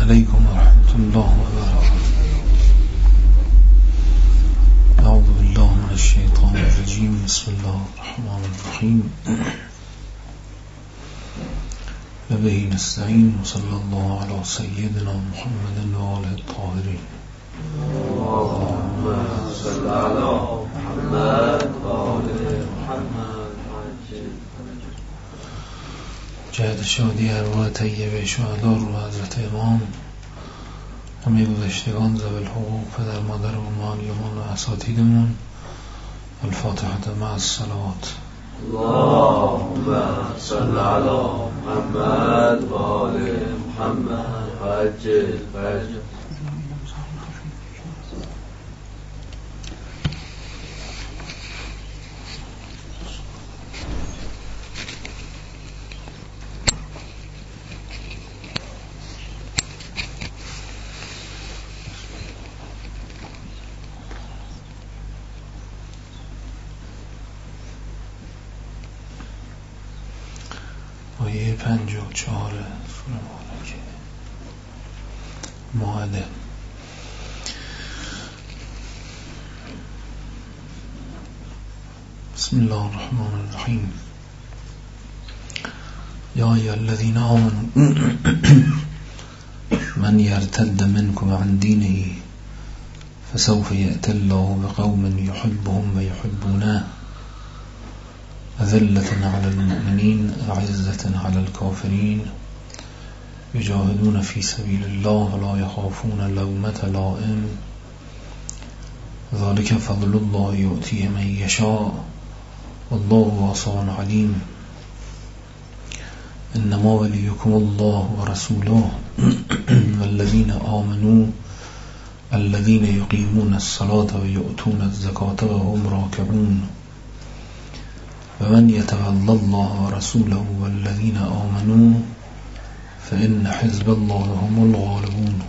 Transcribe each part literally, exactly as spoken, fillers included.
علیکم و رحمت الله و برکاته. اعوذ بالله من الشیطان الرجیم. بسم الله الرحمن الرحیم. و به نستعین. و صلی الله علی سیدنا محمد و آله الطاهرین. اللهم صل علی محمد و آل محمد. جهد شادی ارواح طیبه شهدا رو حضرت امام، همه گذشتگان، ذوی الحقوق، پدر مادرمون، معلمان و اساتیدمون. الفاتحه مع الصلوات. اللهم صل علی محمد و آل محمد و عجل فرجهم. آیه پنج و چهار سوره مبارکه مائده. بسم الله الرحمن الرحیم. یا ایها الذین آمنوا من یرتد منکم عن دینه فسوف یأتی الله بقوم یحبهم و یحبونه أذلة على المؤمنين أعزة على الكافرين يجاهدون في سبيل الله ولا يخافون لومة لائم ذلك فضل الله يؤتيه من يشاء والله واسع عليم. إنما وليكم الله ورسوله والذين آمنوا الذين يقيمون الصلاة ويؤتون الزكاة وهم راكعون ومن يتولى الله ورسوله والذين آمنوا فإن حزب الله هم الغالبون.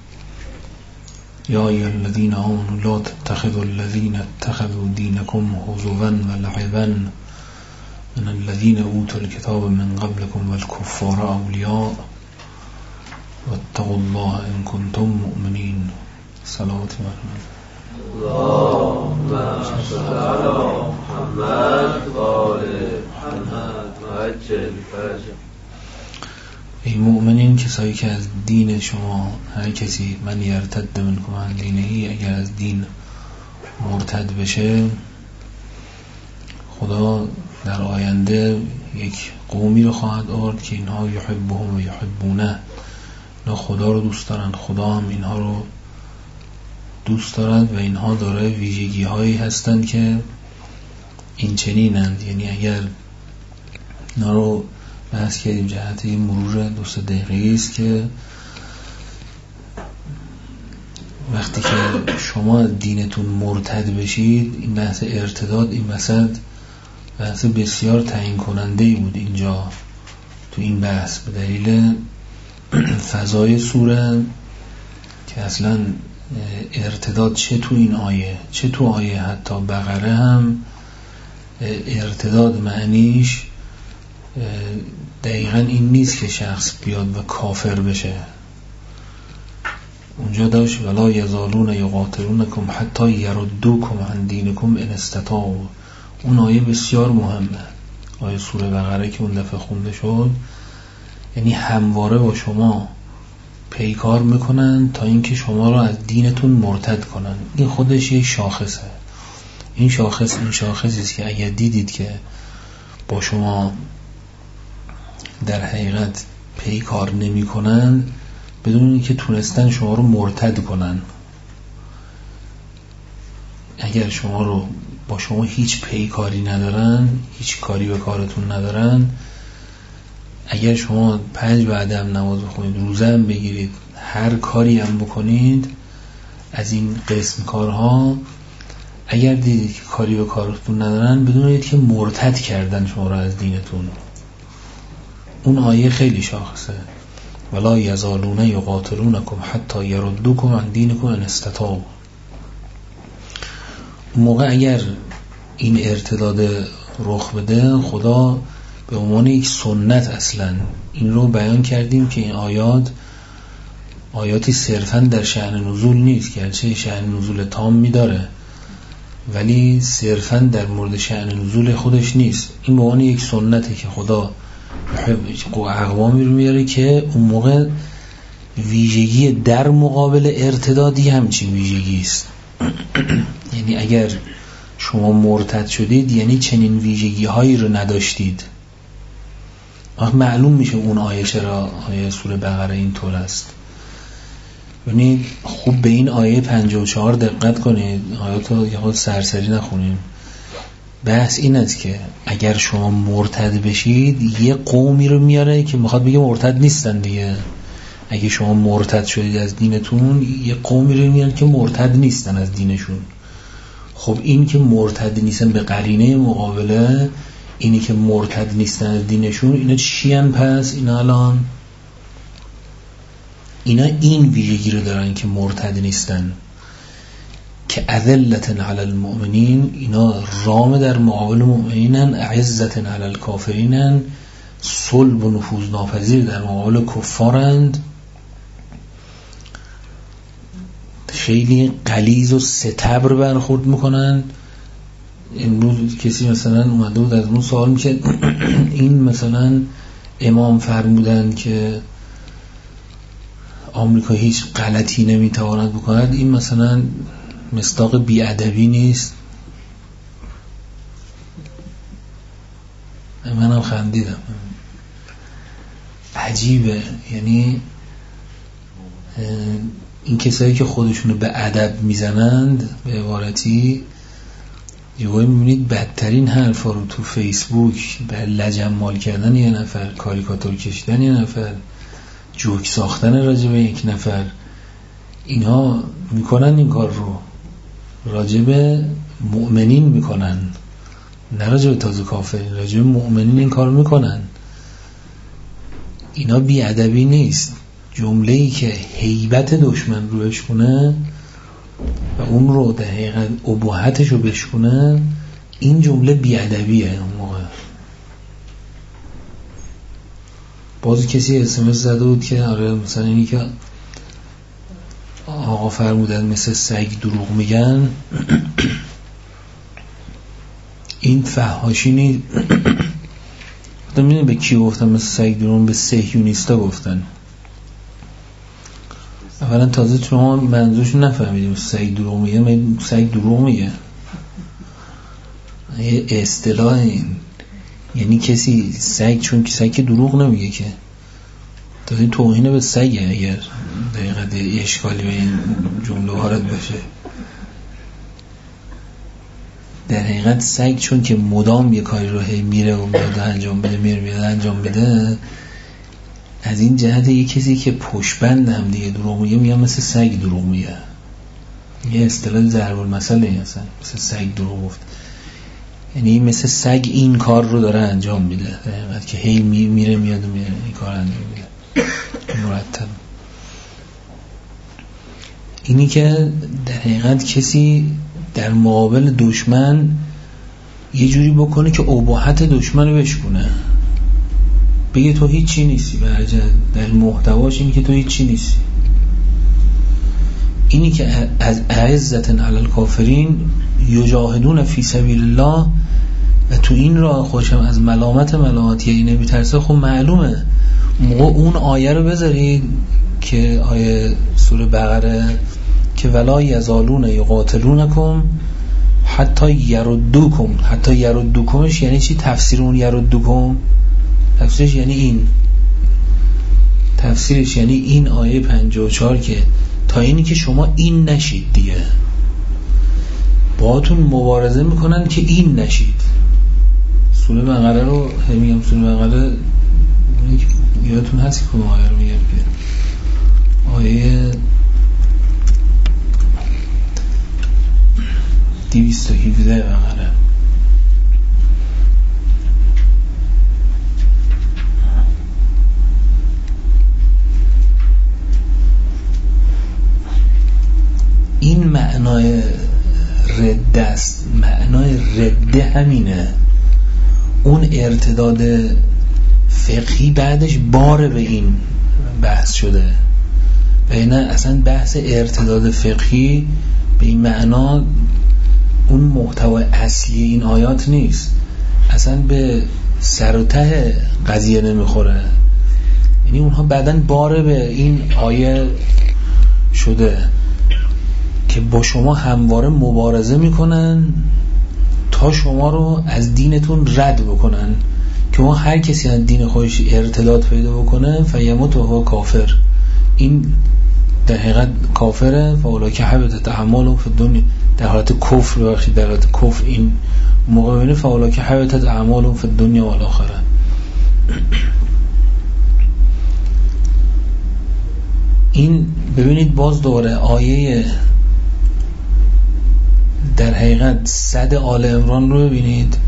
يا أيها الذين آمنوا لا تتخذوا الذين اتخذوا دينكم هزوا ولعبا من الذين أوتوا الكتاب من قبلكم والكفار أولياء واتقوا الله إن كنتم مؤمنين. صلوات الله. اللهم صل علی محمد و آل محمد و عجل فرجهم. ای مؤمنین، کسایی که از دین شما، هر کسی من یرتد منکم عن دینه، اگر از دین مرتد بشه، خدا در آینده یک قومی رو خواهد آورد که اینها یحبهم و یحبونه، اینا خدا رو دوست دارن، خدا هم اینها رو دوست دارد و اینها داره ویژگی هایی هستند که این چنینند. یعنی اگر اینا رو بحث کردیم جهت این مرور دو سه دقیقه است که وقتی که شما دینتون مرتد بشید، این بحث ارتداد این وسط بحث بسیار تعیین کننده ای بود اینجا تو این بحث، به دلیل فضای سوره که اصلا ارتداد چه تو این آیه چه تو آیه حتی بقره هم ارتداد معنیش دقیقا این نیست که شخص بیاد و کافر بشه. اونجا داشت ولا یزالون یقاتلونکم حتی یردوکم عن دینکم ان استطاعوا. اون آیه بسیار مهمه، آیه سوره بقره که اون دفعه خونده شد، یعنی همواره با شما پیکار میکنن تا اینکه شما رو از دینتون مرتد کنن. این خودش یک شاخصه. این شاخص این شاخصی است که اگر دیدید که با شما در حقیقت پیکار نمیکنن، بدون اینکه تونستن شما رو مرتد کنن، اگر شما رو با شما هیچ پیکاری ندارن، هیچ کاری به کارتون ندارن، اگر شما پنج بعد هم نماز بخونید، روزه هم بگیرید، هر کاری هم بکنید از این قسم کارها، اگر دیدید که کاری به کارتون ندارن، بدونید که مرتد کردن شما را از دینتون. اون آیه خیلی شاخصه. ولا یزالون یقاتلونکم حتی یردوکم عن دینکم ان استطاعوا. اون موقع اگر این ارتداد رخ بده، خدا به عنوان یک سنت اصلا این رو بیان کردیم که این آیات آیاتی صرفاً در شأن نزول نیست که چه شأن نزول تام می‌داره ولی صرفاً در مورد شأن نزول خودش نیست. این به عنوان یک سنته که خدا اقوامی رو میاره که اون موقع ویژگی در مقابل ارتدادی همچین ویژگی است. یعنی اگر شما مرتد شدید یعنی چنین ویژگی هایی رو نداشتید. معلوم میشه اون آیه چرا آیه سوره بقره این طور است. یعنی خوب به این آیه پنجاه و چهار دقت کنید، آیات رو یه خود سرسری نخونیم. بحث این است که اگر شما مرتد بشید یه قومی رو میاره که میخواد بگه مرتد نیستن دیگه. اگه شما مرتد شدید از دینتون یه قومی رو میاره که مرتد نیستن از دینشون. خب این که مرتد نیستن به قرینه مقابله اینی که مرتد نیستن از دینشون، اینا چی ان پس؟ اینا الان اینا این ویژگی رو دارن که مرتد نیستن که اذلة علی المؤمنین، اینا رام در مقابل مؤمنینن، اعزة علی الکافرینن، صلب و نفوذ ناپذیر در مقابل کفارند، خیلی غلیظ و ستبر برخورد میکنن. امروز کسی مثلا اومده بود از اون سوال میشه این مثلا امام فرمودن که آمریکا هیچ غلطی نمیتواند بکند، این مثلا مصداق بیادبی نیست؟ منم خندیدم. عجیبه. یعنی این کسایی که خودشونو به ادب میزنند به عبارتی یهو میبینید بدترین حرفا رو تو فیسبوک به لجمال کردن یه نفر، کاریکاتور کشیدن یه نفر، جوک ساختن راجع به یک نفر، اینها میکنن. این کار رو راجع به مؤمنین میکنن، نه راجع به تازه کافرین، راجع به مؤمنین این کار میکنن. اینا بی ادبی نیست. جمله‌ای که هیبت دشمن رو بشکنه و اون رو در حقیقت اباحتش رو بشکنه، این جمله بی ادبیه. اون موقع باز کسی اسمس زده بود که آره مثلا اینی که آقا فرمودن مثل سگ دروغ میگن این فحاشی نیست. میدونی به کی گفتن مثل سگ دروغ؟ به صهیونیستا گفتن. اولا تازه شما منظورشون نفهمیدیم سگ دروغ میگه. من سگ دروغ میگه یه اصطلاح این، یعنی کسی سگ، چون که سگ دروغ نمیگه که، تازه توهین به سگه اگر دقیقه اشکالی به این جمله وارد باشه. در حقیقت سگ چون که مدام یه کاری رو هی میره و میاد انجام بده میره میاد انجام بده، از این جهت یه کسی که پشبند هم دیگه دروغ میگه میگه مثل سگ دروغ میگه. یه اصطلاح ضرب المثل هستن، مثل سگ دروغ گفت، یعنی مثل سگ این کار رو داره انجام میده در حقیقت که هی میره میاد و میره این کار انجام میده مرتب. اینی که در حقیقت کسی در مقابل دشمن یه جوری بکنه که اباحت دشمن رو بشکنه، بگه تو هیچ چی نیستی، برجه در محتواش اینی که تو هیچ چی نیستی. اینی که از اعزة علی الکافرین یجاهدون فی سبیل الله و تو این راه خوشم از ملامت ملامتی این نمیترسه، خب معلومه موقع اون آیه رو بذارید که آیه سوره بقره که ولا یزالون یقاتلونکم حتی یردوکم. حتی یردوکمش یعنی چی؟ تفسیر اون یردوکم تفسیرش یعنی این تفسیرش یعنی این آیه پنجاه و چهار که تا اینی که شما این نشید دیگه، باهاتون مبارزه میکنن که این نشید. سوره بقره رو میگم، سوره بقره یادتون هست که کدوم آیه رو میگم که آیه دویست و هفده بقره. این معنای رده است. معنای رده همینه. اون ارتداد فقهی بعدش بار به این بحث شده. و اینه اصلا بحث ارتداد فقهی به این معنا اون محتوای اصلی این آیات نیست، اصلا به سر و ته قضیه نمیخوره. یعنی اونها بعدن باره به این آیه شده که با شما همواره مبارزه میکنن تا شما رو از دینتون رد بکنن، که ما هر کسی از دین خودش ارتداد پیدا بکنه فیموت و هو کافر، این در حقیقت کافره. فاولاک حبطت اعمالهم فی الدنیا، در حالت کفر بخشید، در حالت کفر این موقع بینه فاولاک حبطت اعمالهم فی الدنیا و الاخره. این ببینید باز دوباره آیه در حقیقت صد آل عمران رو ببینید،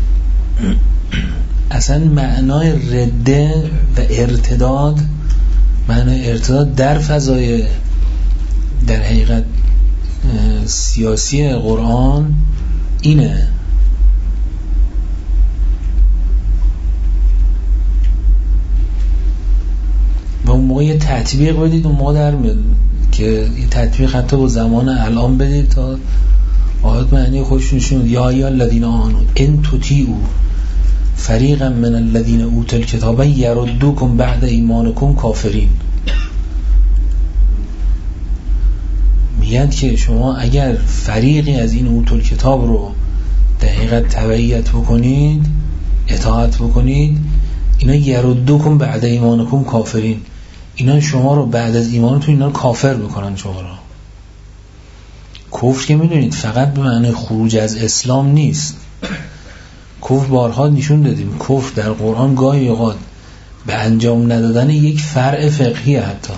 اصلا معنای رده و ارتداد، معنای ارتداد در فضای در حقیقت سیاسی قرآن اینه. و اون موقع یه تطبیق بدید، اون موقع در میاد که یه تطبیق حتی با زمان الان بدید تا آیات معنی خودشون نشون. یا یا الذین آمنوا ان تطیعوا فریقا من الذین اوتوا الکتاب یردوکم بعد ایمانکم کافرین. میگن که شما اگر فریقی از این اوتوا الکتاب رو در حقیقت تبعیت بکنید، اطاعت بکنید، اینا یردوکم بعد ایمانکم کافرین، اینا شما رو بعد از ایمانتون اینا رو کافر میکنن شما رو. کفر که میدونید فقط به معنی خروج از اسلام نیست. کفر بارها نشون دادیم، کفر در قرآن گاهی اوقات به انجام ندادن یک فرع فقهی حتی.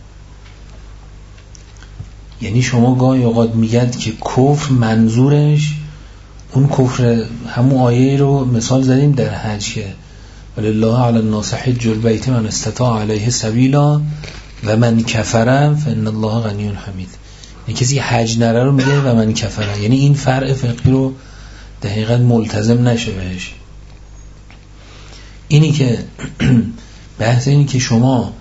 یعنی شما گاهی اوقات میگید که کفر منظورش اون کفر، همون آیه رو مثال زدیم در حج که ولله علی الناس حج البیت من استطاع علیه سبیلا و من کفر فان الله غنی حمید. یعنی کسی حج نره رو میگه و من کفر، یعنی این فرع فقهی رو در حقیقت ملتزم نشه بهش. اینی که بحث اینی که شما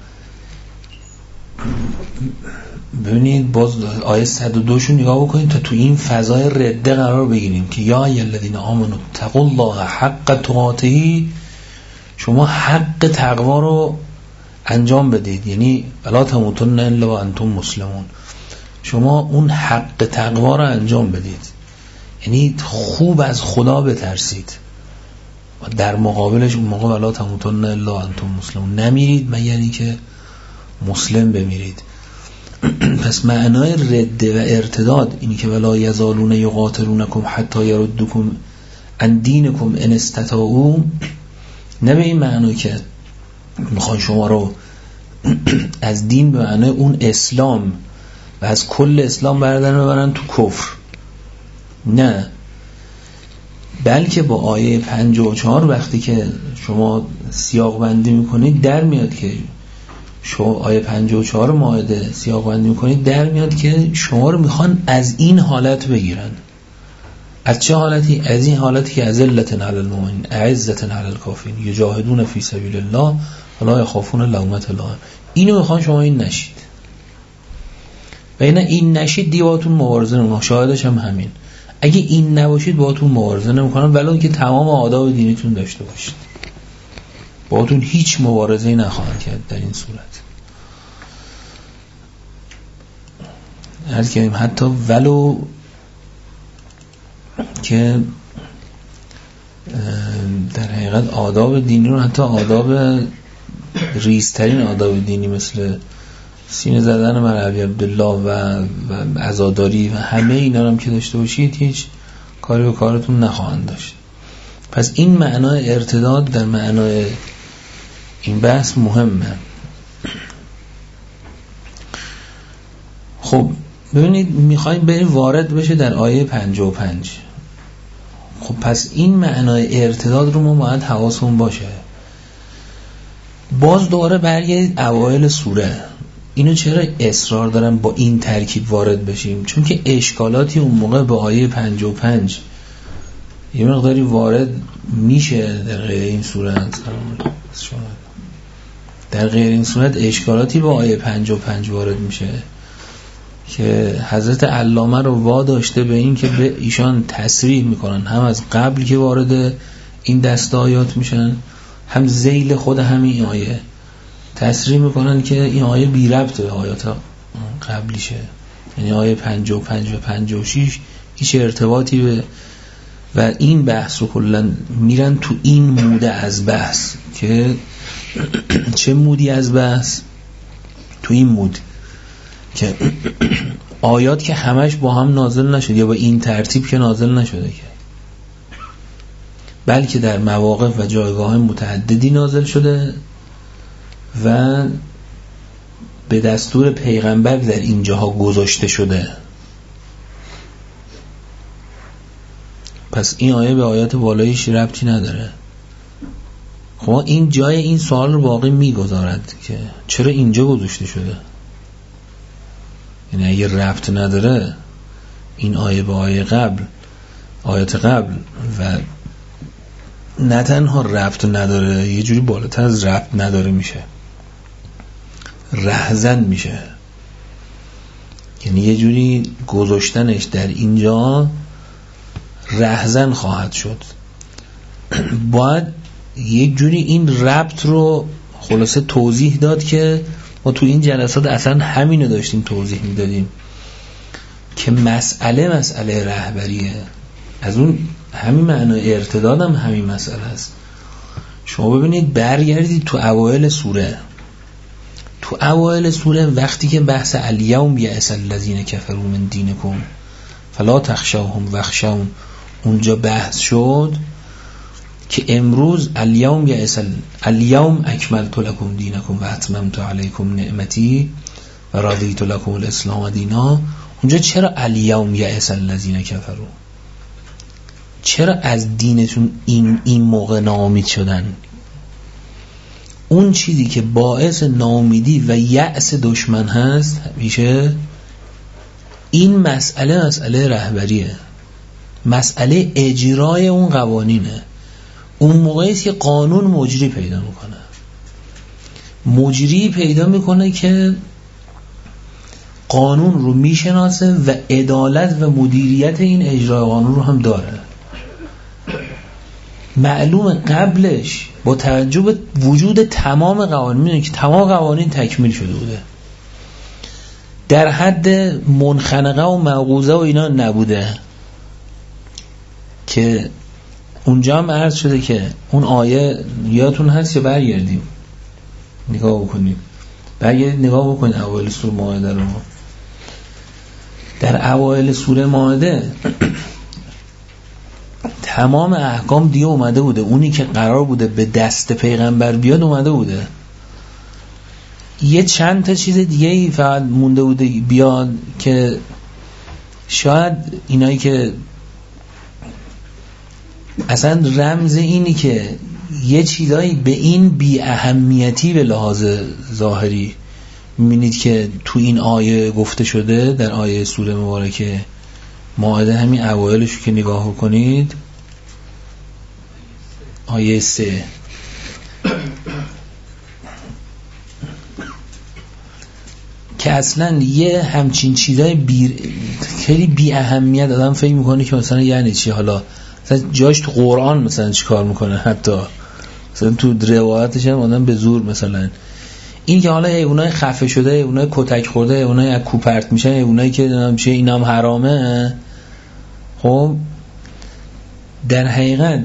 ببینید باز آیه صد و دو شو نگاه بکنید تا تو این فضای رده قرار بگیریم که یا الذین آمنوا اتقوا الله حق تقاته، شما حق تقوا رو انجام بدید، یعنی ولا تموتن الا و انتم مسلمون، شما اون حق تقوا رو انجام بدید، یعنی خوب از خدا بترسید و در مقابلش اون موقع ولا تموتن الا و انتم مسلمون، نمیرید مگر اینکه مسلم بمیرید. پس معنای رده و ارتداد اینی که ولا یزالون یقاتلونکم حتی یردوکم عن دینکم ان استطاعوا، نه به این معنی که میخوان شما رو از دین به معنی اون اسلام و از کل اسلام بردن ببرن تو کفر، نه، بلکه با آیه پنجاه و چهار وقتی که شما سیاق بندی میکنید در میاد که شما آیه پنجاه و چهار مائده سیاق بندی میکنید در میاد که شما رو میخوان از این حالت بگیرن. از چه حالتی؟ از این حالتی که ذلت علی المؤمنین اعزت علی الکافرین یجاهدون فی سبیل الله ولا یخافون لومة لائم. اینو میخوان شما این نشید و اینا این نشید دیگه باهاتون مبارزه نمیکنن. شاهدش هم همین، اگه این نباشید باهاتون مبارزه نمیکنن ولو که تمام آداب دینیتون داشته باشید، باهاتون هیچ مبارزه‌ای نخواهند کرد در این صورت. عرض کردیم حتی ولو که در حقیقت آداب دینی رو، حتی آداب ریزترین آداب دینی مثل سینه زدن بر علی عبدالله و, و عزاداری و همه اینا هم که داشته باشید هیچ کاری به کارتون نخواهند داشت. پس این معنای ارتداد در معنای این بحث مهمه. خب ببینید میخوایم بریم وارد بشه در آیه پنجاه و پنج. خب پس این معنای ارتداد رو ما باید حواسمون باشه. باز دوباره برگردید اوایل سوره. اینو چرا اصرار دارم با این ترکیب وارد بشیم؟ چون که اشکالاتی اون موقع به آیه پنجاه و پنج یه مقداری وارد میشه در غیر این سوره. در غیر این صورت اشکالاتی با آیه پنجاه و پنج وارد میشه که حضرت علامه رو واداشته به این که به ایشان تصریح میکنن، هم از قبل که وارد این دسته آیات میشن، هم ذیل خود همین آیه تصریح میکنن که این آیه بی ربط به آیات قبلیشه. یعنی آیه پنجاه و پنج و پنجاه و شش هیچ ارتباطی به و این بحث رو کلن میرن تو این موده از بحث که چه مودی از بحث؟ تو این مود که آیات که همش با هم نازل نشده یا با این ترتیب که نازل نشده که، بلکه در مواقف و جایگاه متعددی نازل شده و به دستور پیغمبر در اینجاها گذاشته شده. پس این آیه به آیات بالایش ربطی نداره. خب این جای این سوال رو باقی میگذارد که چرا اینجا گذاشته شده. یعنی اگه ربط نداره این آیه به آیه قبل، آیات قبل، و نه تنها ربط نداره، یه جوری بالاتر از ربط نداره میشه، رهزن میشه. یعنی یه جوری گذاشتنش در اینجا رهزن خواهد شد. باید یک جوری این ربط رو خلاصه توضیح داد که ما تو این جلسات اصلا همینو داشتیم توضیح میدادیم که مسئله مسئله رهبریه. از اون همین معنی ارتداد هم همین مسئله است. شما ببینید برگردید تو اوائل سوره، تو اوائل سوره وقتی که بحث الیوم یئس الذین کفروا من دینکم فلا تخشوهم واخشون اونجا بحث شد که امروز الیوم یئس الیوم اکملت لکم دینکم و اتممت علیکم نعمتی و رضیت لکم الاسلام دینا. اونجا چرا الیوم یئس الذین کفروا؟ چرا از دینتون این این موقع ناامید شدن؟ اون چیزی که باعث ناامیدی و یأس دشمن هست همیشه این مسئله مسئله رهبریه، مسئله اجرای اون قوانینه. اون موقعی که قانون مجری پیدا میکنه، مجری پیدا میکنه که قانون رو میشناسه و عدالت و مدیریت این اجرای قانون رو هم داره. معلوم قبلش با توجه به وجود تمام قوانین، میدونی که تمام قوانین تکمیل شده بوده، در حد منخنقه و موقوزه و اینا نبوده که اونجا هم عرض شده که اون آیه یادتون هست یا برگردیم نگاه بکنیم؟ برگردید نگاه بکنید اوایل سوره مائده رو. در اوایل سوره مائده تمام احکام دیگه اومده بوده، اونی که قرار بوده به دست پیغمبر بیاد اومده بوده. یه چند تا چیز دیگه ای فقط مونده بوده بیاد که شاید اینایی که اصلا رمز اینی که یه چیزایی به این بی اهمیتی به لحاظ ظاهری میبینید که تو این آیه گفته شده، در آیه سوره مبارکه مائده همین اوایلش که نگاه کنید، آیه سه که اصلا یه همچین چیزای بی خیلی بی اهمیت آدم فکر میکنه که مثلا یعنی چی، حالا مثلا جاش تو قرآن مثلا چی کار میکنه، حتی مثلا تو روایتش هم آدم به زور مثلا این که حالا حیوانای خفه شده، حیوانای کتک خورده، حیوانای از کو پرت میشن، حیوانایی که نمیشه اینا هم حرامه. خب در حقیقت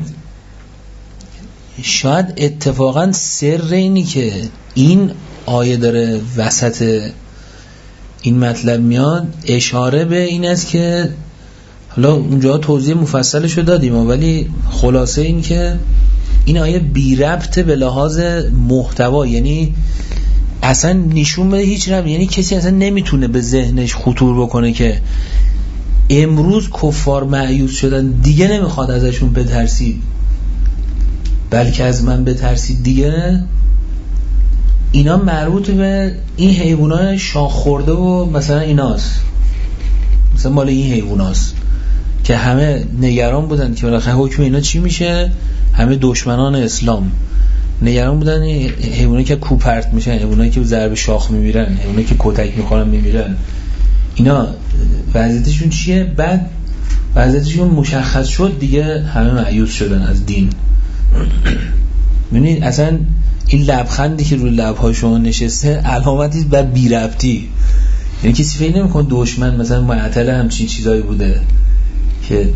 شاید اتفاقا سر اینی که این آیه داره وسط این مطلب میاد اشاره به این است که حالا اونجا توضیح مفصلشو دادیم، ولی خلاصه این که این آیه بی ربط به لحاظ محتوا، یعنی اصلا نشون بده هیچ ربط، یعنی کسی اصلا نمیتونه به ذهنش خطور بکنه که امروز کفار مایوس شدن دیگه نمیخواد ازشون بترسید بلکه از من بترسید دیگه. اینا مربوط به این حیوانات شاخ خورده و مثلا ایناست، مثلا مال این حیواناست که همه نگران بودن که بالاخره حکم اینا چی میشه، همه دشمنان اسلام نگران بودن حیوانایی که کوپرت میشن، حیوانایی که ضرب شاخ میمیرن، حیوانایی که کتک میخورن میمیرن، اینا وضعیتشون چیه؟ بعد وضعیتشون مشخص شد دیگه همه مایوس شدن از دین. ببینید اصلا این لبخندی که روی لب‌های شما نشسته علامتی بر بی‌ربطی، یعنی کسی فکر نمی‌کنه دشمن مثلا معطل همچین چیزایی بوده. که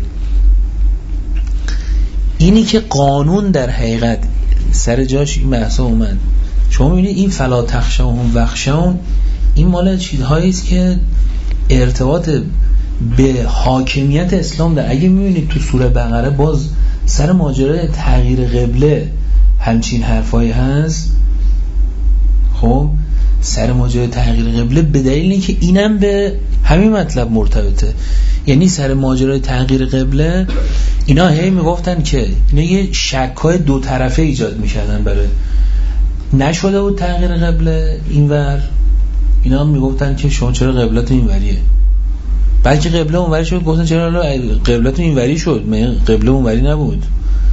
اینی که قانون در حقیقت سر جاش این بحثا اومد. شما می‌بینید این فلا تخشوهم وخشون این مال چیزهایی است که ارتباط به حاکمیت اسلام داره. اگه می‌بینید تو سوره بقره باز سر ماجرای تغییر قبله همچین حرفایی هست. خب سر ماجرای تغییر قبله به دلیل اینکه اینم به همین مطلب مرتبطه. یعنی سر ماجرای تغییر قبله اینا هی میگفتن که اینا یه شک‌های دو طرفه ایجاد می‌کردن برای نشده بود تغییر قبله اینور، اینا هم میگفتن که شما چرا قبلتون اینوریه، بلکه قبله اونوری شد، گفتن چرا قبلتون اینوری شد، من قبله اونوری نبود.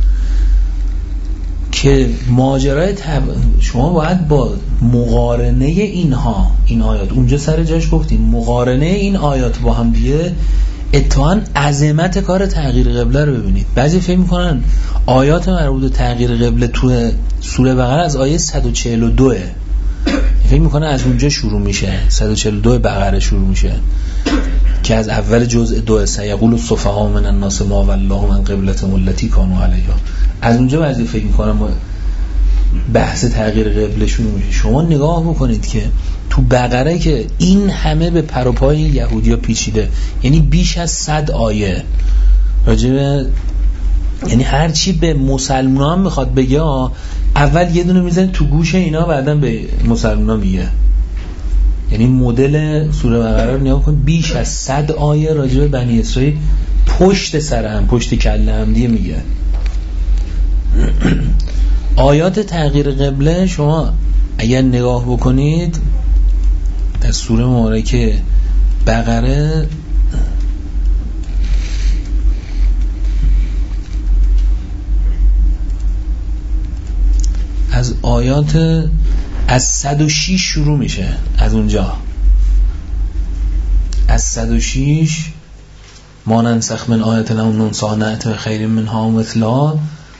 که ماجرای تب... شما باید با مقارنه اینها این آیات، اونجا سر جاش گفتیم مقارنه این آیات با هم دیگه اتفاقاً عظمت کار تغییر قبله رو ببینید. بعضی فکر میکنن آیات مربوط به تغییر قبله تو سوره بقره از آیه صد و چهل و دو فکر میکنن از اونجا شروع میشه، صد و چهل و دو بقره شروع میشه که از اول جزء دو سیقول السفهاء من الناس ما والله من قبلتهم التی کانوا علیها، از اونجا بعضی فکر میکنن بحث تغییر قبله شروع میشه. شما نگاه بکنید که تو بقره که این همه به پر و پای یهودیا پیچیده، یعنی بیش از صد آیه راجبه، یعنی هر چی به مسلمان میخواد بگه اول یه دونه میزنه تو گوش اینا بعداً به مسلمان میگه. یعنی مدل سوره بقره رو نگاه کن، بیش از صد آیه راجبه بنی اسرائیل پشت سر هم پشت کله هم دیگه میگه. آیات تغییر قبله شما اگر نگاه بکنید در سوره مبارکه بقره از آیات از صد و شش شروع میشه، از اونجا از صد و شش ما ننسخ من آیت او ننساها نأتی بخیر منها مثلها،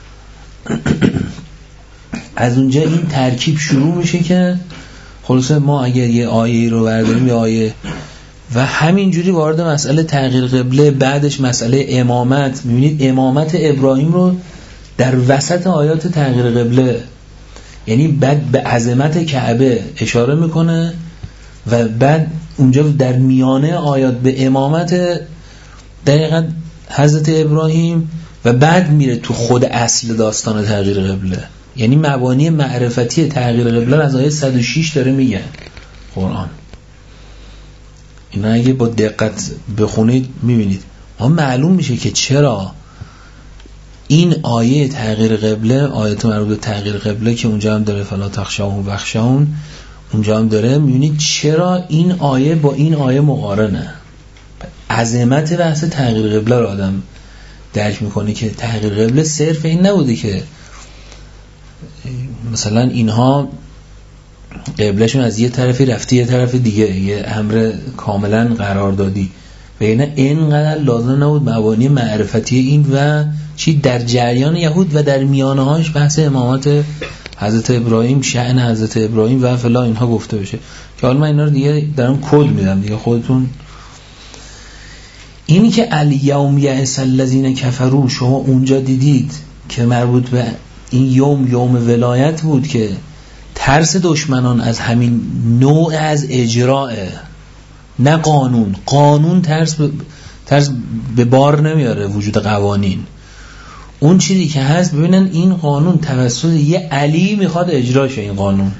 از اونجا این ترکیب شروع میشه که خلاصه ما اگر یه آیه رو برداریم یه آیه و همینجوری وارد مسئله تغییر قبله، بعدش مسئله امامت، میبینید امامت ابراهیم رو در وسط آیات تغییر قبله، یعنی بعد به عظمت کعبه اشاره میکنه و بعد اونجا در میانه آیات به امامت دقیقاً حضرت ابراهیم و بعد میره تو خود اصل داستان تغییر قبله. یعنی مبانی معرفتی تغییر قبله از آیه صد و شش داره میگه قرآن. اینا اگه با دقت بخونید میبینید ما معلوم میشه که چرا این آیه تغییر قبله، آیه مربوط به تغییر قبله که اونجا هم داره فلا تخشوهم وخشون، اونجا هم داره، میبینید چرا این آیه با این آیه مقارنه. عظمت بحث تغییر قبله رو آدم درک میکنه که تغییر قبله صرف این نبوده که مثلا اینها قبلشون از یه طرفی رفتی یه طرف دیگه، یه امر کاملا قراردادی و اینه اینقدر لازم نبود مبانی معرفتی این و چی در جریان یهود و در میانهاش بحث امامت حضرت ابراهیم، شأن حضرت ابراهیم و فلا اینها گفته بشه که حالا من اینا رو دیگه دارم کد میدم دیگه خودتون. اینی که الیوم یئس الذین کفروا شما اونجا دیدید که مربوط به این یوم یوم ولایت بود که ترس دشمنان از همین نوع از اجراء، نه قانون قانون ترس ب... ترس به بار نمیاره وجود قوانین. اون چیزی که هست ببینن این قانون توسط یه علی میخواد اجرا شه، این قانون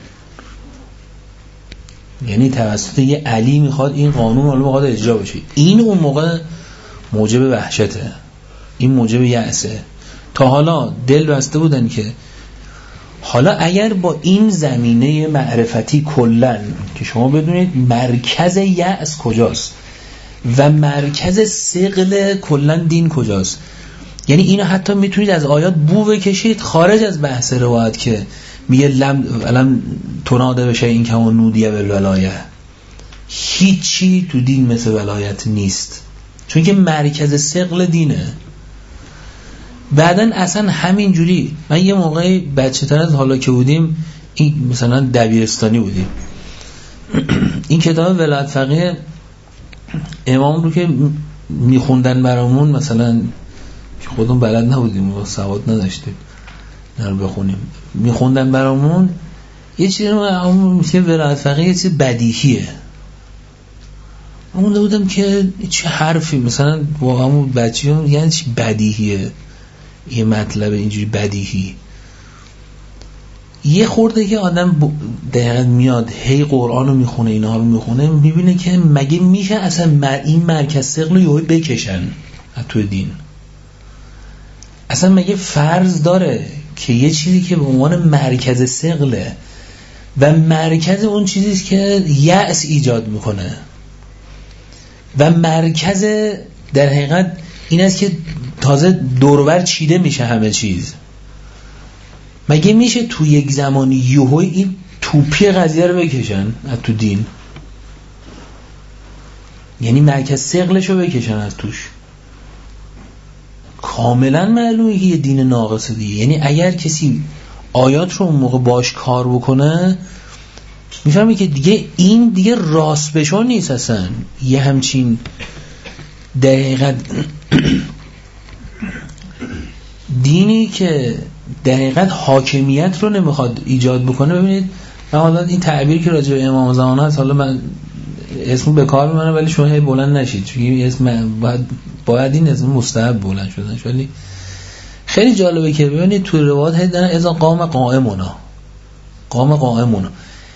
یعنی توسط یه علی میخواد این قانون حالا میخواد اجرا بشه. این اون موقع موجب وحشته، این موجب یأسه. تا حالا دل بسته بودن که حالا اگر با این زمینه معرفتی کلن که شما بدونید مرکز یأس کجاست و مرکز ثقل کلن دین کجاست، یعنی اینو حتی میتونید از آیات بو بکشید خارج از بحث روایت که میگه لم لم تناده بشه این که اون نودیه بالولایه. هیچی تو دین مثل ولایت نیست، چون که مرکز ثقل دینه. بعدن اصلا همین جوری من یه موقعی بچه تر از حالا که بودیم، این مثلا دبیرستانی بودیم، این کتاب ولایت فقیه امام رو که میخوندن برامون، مثلا که خودمون بلد نبودیم و سواد نداشتیم نرو بخونیم، میخوندن برامون یه چیزی رو همون میشه ولایت فقیه یه چیز بدیهیه. اون بودم که چه حرفی، مثلا واقعا بچه هم یعنی چی بدیهیه، یه مطلب اینجوری بدیهی. یه خورده که آدم دقیقا میاد هی قرآن رو میخونه، اینها رو میخونه، میبینه که مگه میشه اصلا این مرکز ثقل رو یهو بکشن از توی دین؟ اصلا مگه فرض داره که یه چیزی که به عنوان مرکز ثقله و مرکز اون چیزیست که یأس ایجاد میکنه و مرکز در حقیقت این است که تازه دورور چیده میشه همه چیز، مگه میشه تو یک زمانی یهو این توپی قضیه رو بکشن از تو دین؟ یعنی مرکز ثقلش رو بکشن از توش. کاملا معلومه که یه دین ناقصه دیگه. یعنی اگر کسی آیات رو اون موقع باش کار بکنه میفهمی که دیگه این دیگه راست بشون نیست اصلا. یه همچین دقیقت دینی که دقیقت حاکمیت رو نمیخواد ایجاد بکنه. ببینید من حالا این تعبیر که راجع به امام زمان هست، حالا من اسم به کار میبرم ولی شما هی بلند نشید، چون اسم باید, باید این اسم مستحب بلند شدنش. ولی خیلی جالبه که ببینید تو روایات هی دارن اذا قام قائمونا، قام قائمونا،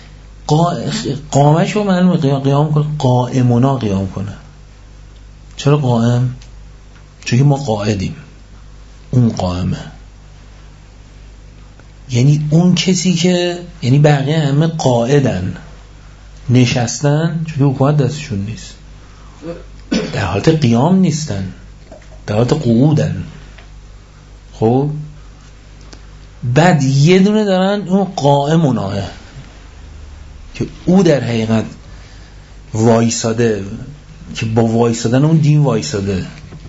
قامش رو معلومه قیام کنه، قائمونا قیام کنه. چرا قائم؟ چون ما قائدیم، اون قائمه، یعنی اون کسی که، یعنی بقیه همه قائدن، نشستن، چون حکومت دستشون نیست، در حالت قیام نیستن، در حالت قعودن. خب بعد یه دونه دارن اون قائموناه که او در حقیقت وایساده، که با وایسادن اون دین وایساده.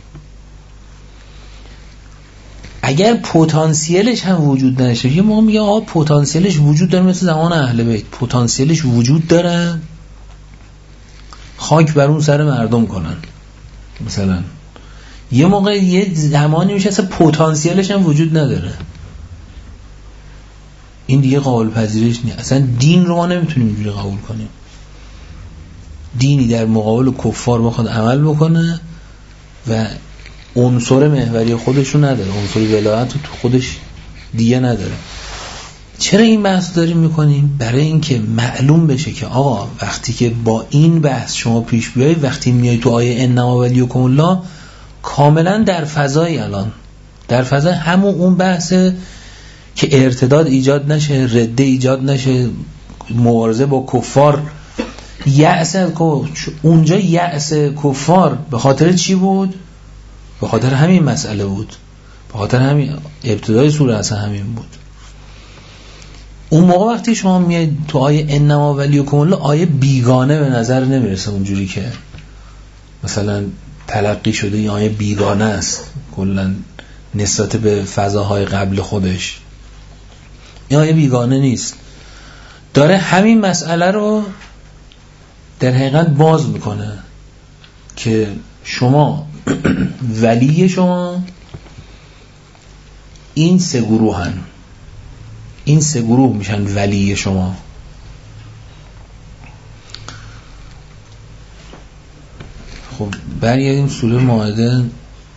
اگر پتانسیلش هم وجود نداشته، یه موقع میگه آقا پتانسیلش وجود داره، مثل زمان اهل بیت پتانسیلش وجود داره، خاک بر اون سر مردم کنن مثلا. یه موقع یه زمانی میشه اصلا پتانسیلش هم وجود نداره، این دیگه قابل پذیرش نیست. اصلا دین رو ما نمیتونیم اینجوری قبول کنیم. دینی در مقابل کفار بخواد عمل بکنه و عنصر محوری خودشو نداره، عنصر ولایت رو تو خودش دیگه نداره. چرا این بحث داریم میکنیم؟ برای اینکه معلوم بشه که آقا وقتی که با این بحث شما پیش بیایی، وقتی میای تو آیه انما ولیکم الله، کاملا در فضای الان در فضای همون اون بحثه که ارتداد ایجاد نشه، رده ایجاد نشه، مبارزه با کفار. یأس اونجا یأس کفار به خاطر چی بود؟ به خاطر همین مسئله بود، به خاطر همین ابتدای سوره اصلا همین بود. اون موقع وقتی شما میاد تو آیه انما ولیکم الله، آیه بیگانه به نظر نمیرسه اونجوری که مثلا تلقی شده، این آیه بیگانه است کلا نسبت به فضاهای قبل خودش. این آیه بیگانه نیست، داره همین مسئله رو در حقیقت باز میکنه که شما ولی شما این سه گروه هن، این سه گروه میشن ولی شما. خب برگردیم سوره مائده.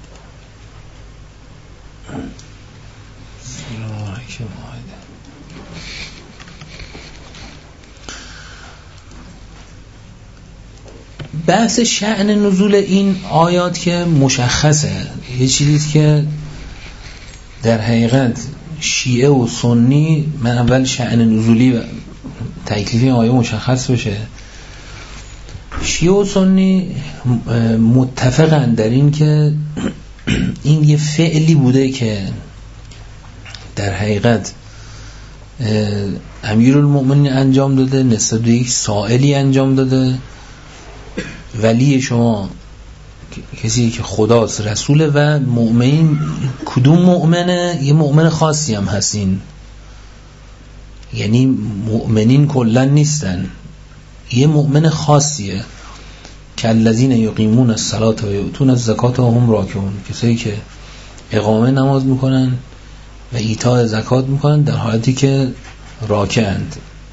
بحث شأن نزول این آیات که مشخصه، یه چیزیست که در حقیقت شیعه و سنی، من اول شأن نزولی و تکلیف این آیه مشخص بشه، شیعه و سنی متفقن در این که این یه فعلی بوده که در حقیقت امیرالمؤمنین انجام داده، نسبت به یک سائلی انجام داده. ولی شما کسی که خداست، رسول و مؤمن، کدوم مؤمنه؟ یه مؤمن خاصی هم هستین، یعنی مؤمنین کلن نیستن، یه مؤمن خاصیه که الذین یقیمون الصلاة و یؤتون الزکاة و هم راکعون، کسایی که اقامه نماز میکنن و ایتاء زکات میکنن در حالتی که راکعند.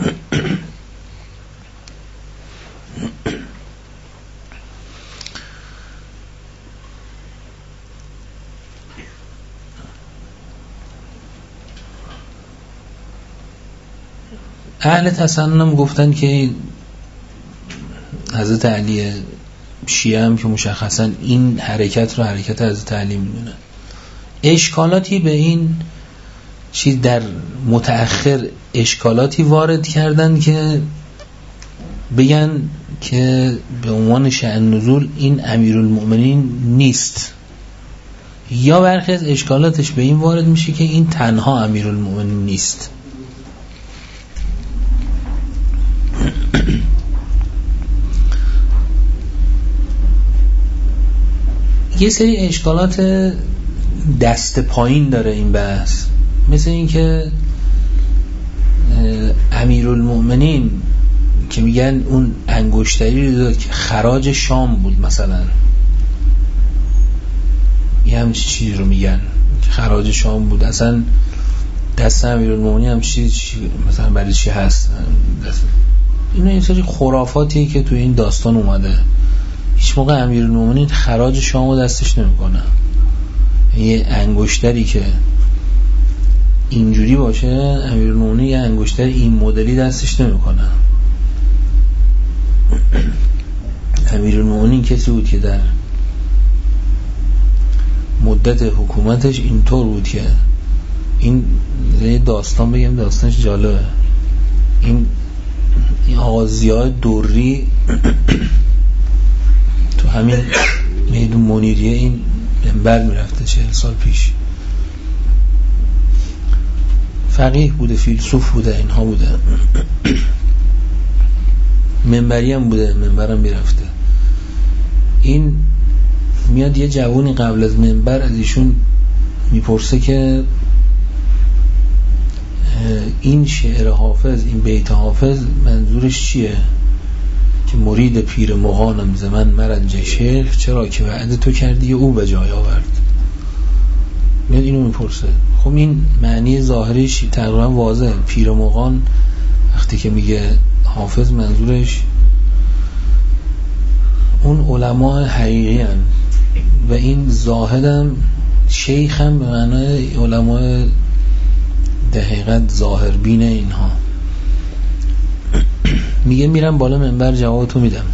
اهل تسنن گفتن که حضرت علی شیعه هم که مشخصا این حرکت رو حرکت حضرت علی میدونن. اشکالاتی به این چیز در متأخر اشکالاتی وارد کردن که بگن که به عنوان شأن نزول این امیرالمؤمنین نیست، یا برخی از اشکالاتش به این وارد میشه که این تنها امیرالمؤمنین نیست. یه سری اشکالات دست پایین داره این بحث، مثل این که امیرالمؤمنین که میگن اون انگشتری رو داد که خراج شام بود مثلا، یه همچین چیزی رو میگن که خراج شام بود، اصلا دست امیرالمؤمنین هم چیزی مثلا برای چی هست؟ اینا یه سری خرافاتیه که تو این داستان اومده. هیچ موقع امیرالمؤمنین خراج شامو دستش نمیکنه. یه انگشتری که اینجوری باشه، امیرالمؤمنین یه انگشتر این مدلی دستش نمیکنه. امیرالمؤمنین کسی بود که در مدت حکومتش اینطور بود که این داستان بگم داستانش جالبه. این این آقا ضیاء دوری تو همین میدون منیریه این منبر میرفته چهل سال پیش، فقیه بوده، فیلسوف بوده، اینها بوده، منبری هم بوده، منبرم میرفته. این میاد یه جوونی قبل از منبر از ایشون میپرسه که این شعر حافظ، این بیت حافظ منظورش چیه؟ که مرید پیر مغانم زمن مرنج شیخ، چرا که وعده تو کردی او به جای آورد. میاد اینو میپرسه. خب این معنی ظاهریش تقریبا واضحه. پیر مغان وقتی که میگه حافظ منظورش اون علماء حقیقی هن و این زاهدم شیخ هم به معنای علماء دقیقت ظاهر بین اینها. میگه میرم بالا منبر جوابتو میدم.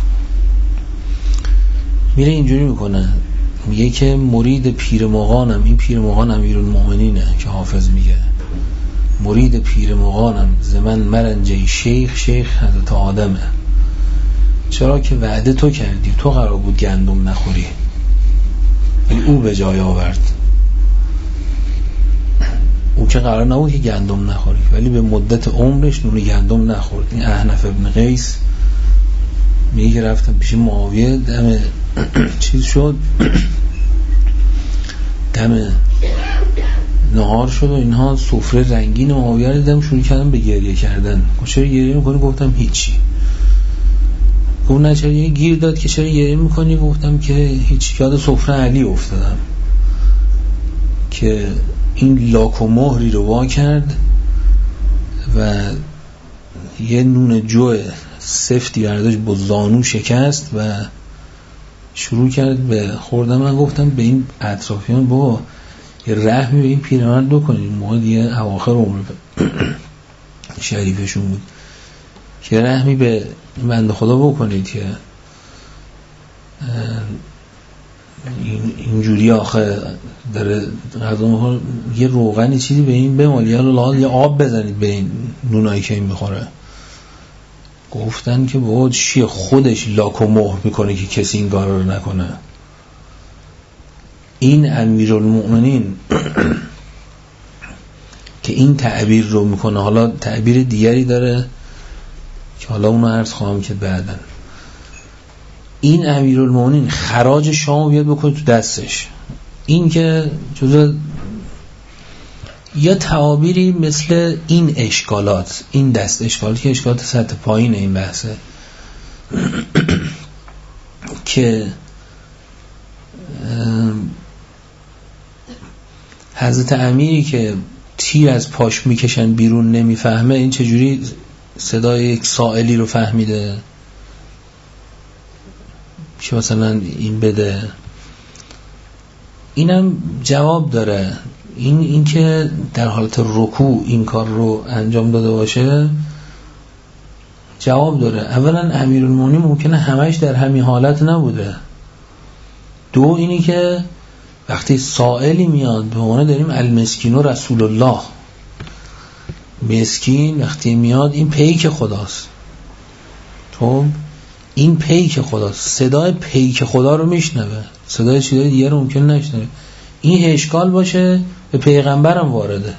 میره اینجوری میکنه، میگه که مرید پیر مغانم، این پیر مغان امیرالمؤمنینه که حافظ میگه مرید پیر مغانم زمن مرنجه شیخ، شیخ حضرت آدمه، چرا که وعده تو کردی، تو قرار بود گندم نخوری ولی او به جای آورد. او که قرار نبود که گندم نخوری ولی به مدت عمرش نون گندم نخورد. این احنف ابن قیس میگه که رفتم پیش معاویه، دم چیز شد، دم نهار شد و اینها سفره رنگین معاویه رو دیدم شروع کردم به گریه کردن. چرا گریه میکنی؟ گفتم هیچی. گفت نه چرا؟ گیر داد که چرا گریه میکنی؟ گفتم که هیچی. یاد سفره علی افتادم که این لاک و مهری رو وا کرد و یه نون جو سفتی برداشت با زانو شکست و شروع کرد به خوردن. من گفتم به این اطرافیان بابا یه رحمی به این پیرمرد بکنید. موقع دیگه اواخر عمر شریفشون بود که رحمی به بنده خدا بکنید که اینجوری آخه داره غذا میخوره، یه روغنی چیزی به این بمالی یا یه آب بزنید به این نونایی که این میخوره. گفتن که بابا چیه خودش لاک و مهر میکنه که کسی این کار رو نکنه. این امیرالمؤمنین که که این تعبیر رو میکنه. حالا تعبیر دیگری داره که حالا اونو عرض خواهم کرد بعداً. این امیرالمومنین خراج شام بیاد بکنه تو دستش، این که جزء یا تعابیری مثل این اشکالات، این دست اشکالات که اشکالات سطح پایین این بحثه که حضرت امیری که تیر از پاش میکشن بیرون نمیفهمه، این چجوری صدای یک سائلی رو فهمیده که مثلا این بده؟ اینم جواب داره. این این که در حالت رکوع این کار رو انجام داده باشه جواب داره. اولا امیرالمومنین ممکنه همش در همین حالت نبوده. دو اینی که وقتی سائلی میاد به عنوان داریم المسکین و رسول الله، مسکین وقتی میاد این پیک خداست، تو این پیک خداست، صدای پیک خدا رو میشنوه، صدای چیزای دیگه رو ممکن نشنوه. این اشکال باشه به پیغمبرم وارده.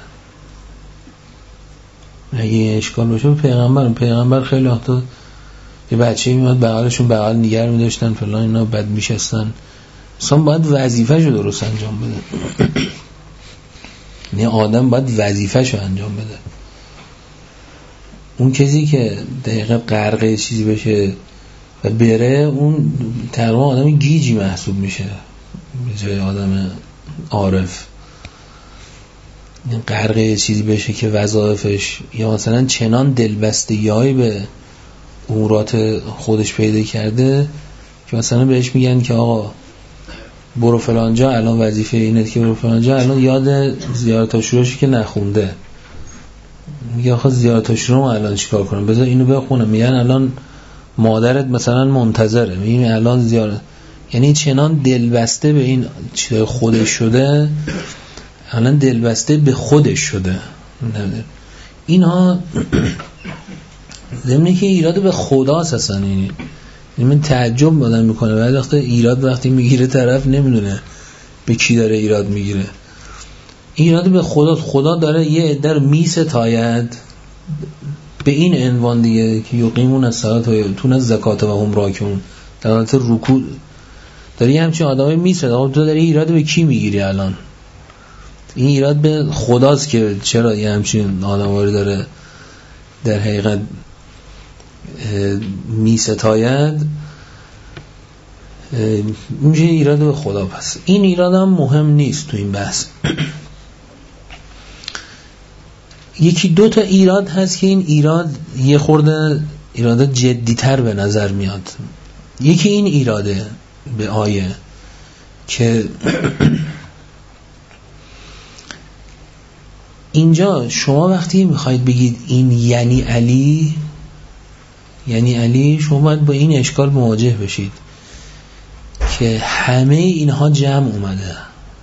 اگه اشکال باشه به پیغمبرم، پیغمبر خیلی وقتا یه بچه میاد بغلشون بغل نگر میداشتن فلان اینا، بعد میشستن. انسان باید وظیفه‌شو درست انجام بده. نه آدم باید وظیفه‌شو انجام بده. اون کسی که دقیقه غرقه چیزی بشه و بره، اون تقریبا آدم گیجی محسوب میشه به جای آدم عارف. غرقه چیزی بشه که وظایفش یا مثلا چنان دلبستگی‌هایی به امورات خودش پیدا کرده که مثلا بهش میگن که آقا برو فلانجا، الان وظیفه اینه که برو فلانجا، الان یاد زیارت عاشوراش که نخونده، میگه آخه زیارت عاشورا رو الان چیکار کنم، بذار اینو بخونم. میگن الان مادرت مثلا منتظره، میگه الان زیارت. یعنی چنان دلبسته به این چیز خودش شده، الان دلبسته به خودش شده. اینها ضمن که ایراد به خداست اصلا. این من تعجب آدم میکنه بعد وقت ایراد وقتی میگیره طرف نمیدونه به کی داره ایراد میگیره. ایراد به خدا، خدا داره یه عده میستاید به این عنوان دیگه که یقیمون الصلاة و یؤتون الزکات و هم راکعون، در حالت رکوع داری همچین آدمای میستاید. آقا تو داری ایراد به کی میگیری الان؟ این ایراد به خداست که چرا یه همچین آدمواری داره در حقیقت میستاید. میشه ایراد به خدا. پس این ایراد هم مهم نیست تو این بحث. یکی دو تا ایراد هست که این ایراد یه خورده ایراد جدی‌تر به نظر میاد. یکی این ایراده به آیه که اینجا شما وقتی میخواید بگید این یعنی علی، یعنی علی، شما باید با این اشکال مواجه بشید که همه اینها جمع اومده.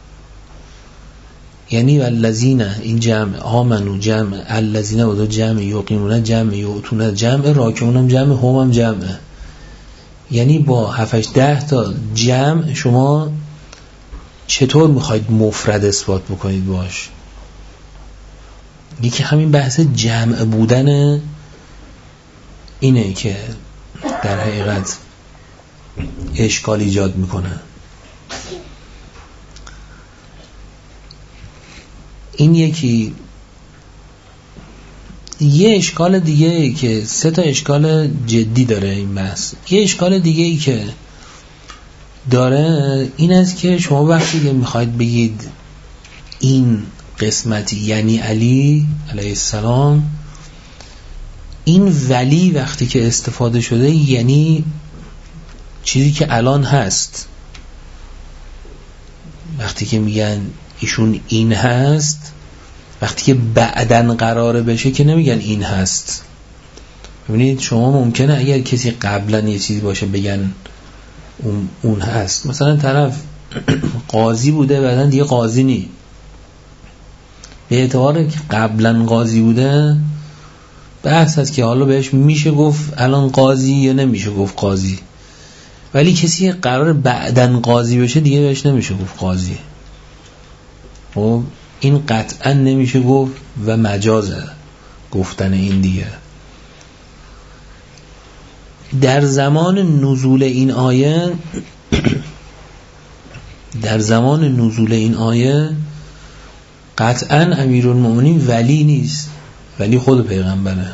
یعنی والذین، این جمع، آمنو جمع، الذین و دو جمع، یقیمون جمع، یؤتون جمع، راکعون جمع، هم هم جمع. یعنی با هفت ده تا جمع شما چطور میخواید مفرد اثبات بکنید باش؟ یکی همین بحث جمع بودن اینه که در حقیقت اشکال ایجاد میکنه. این یکی. یه اشکال دیگه ای که سه تا اشکال جدی داره این بحث. یه اشکال دیگه ای که داره این است که شما وقتی که میخواید بگید این قسمتی یعنی علی علیه السلام، این ولی وقتی که استفاده شده یعنی چیزی که الان هست. وقتی که میگن ایشون این هست، وقتی که بعدن قراره بشه که نمیگن این هست. ببینید شما ممکنه اگر کسی قبلا یه چیزی باشه بگن اون, اون هست. مثلا طرف قاضی بوده بعدن دیگه قاضی نی، به اعتبار که قبلا قاضی بوده بحث هست که حالا بهش میشه گفت الان قاضی یا نمیشه گفت قاضی. ولی کسی قرار بعدن قاضی بشه دیگه بهش نمیشه گفت قاضی. خب این قطعا نمیشه گفت و مجازه گفتن این دیگه. در زمان نزول این آیه در زمان نزول این آیه قطعا امیرالمؤمنین ولی نیست، ولی خود پیغمبره،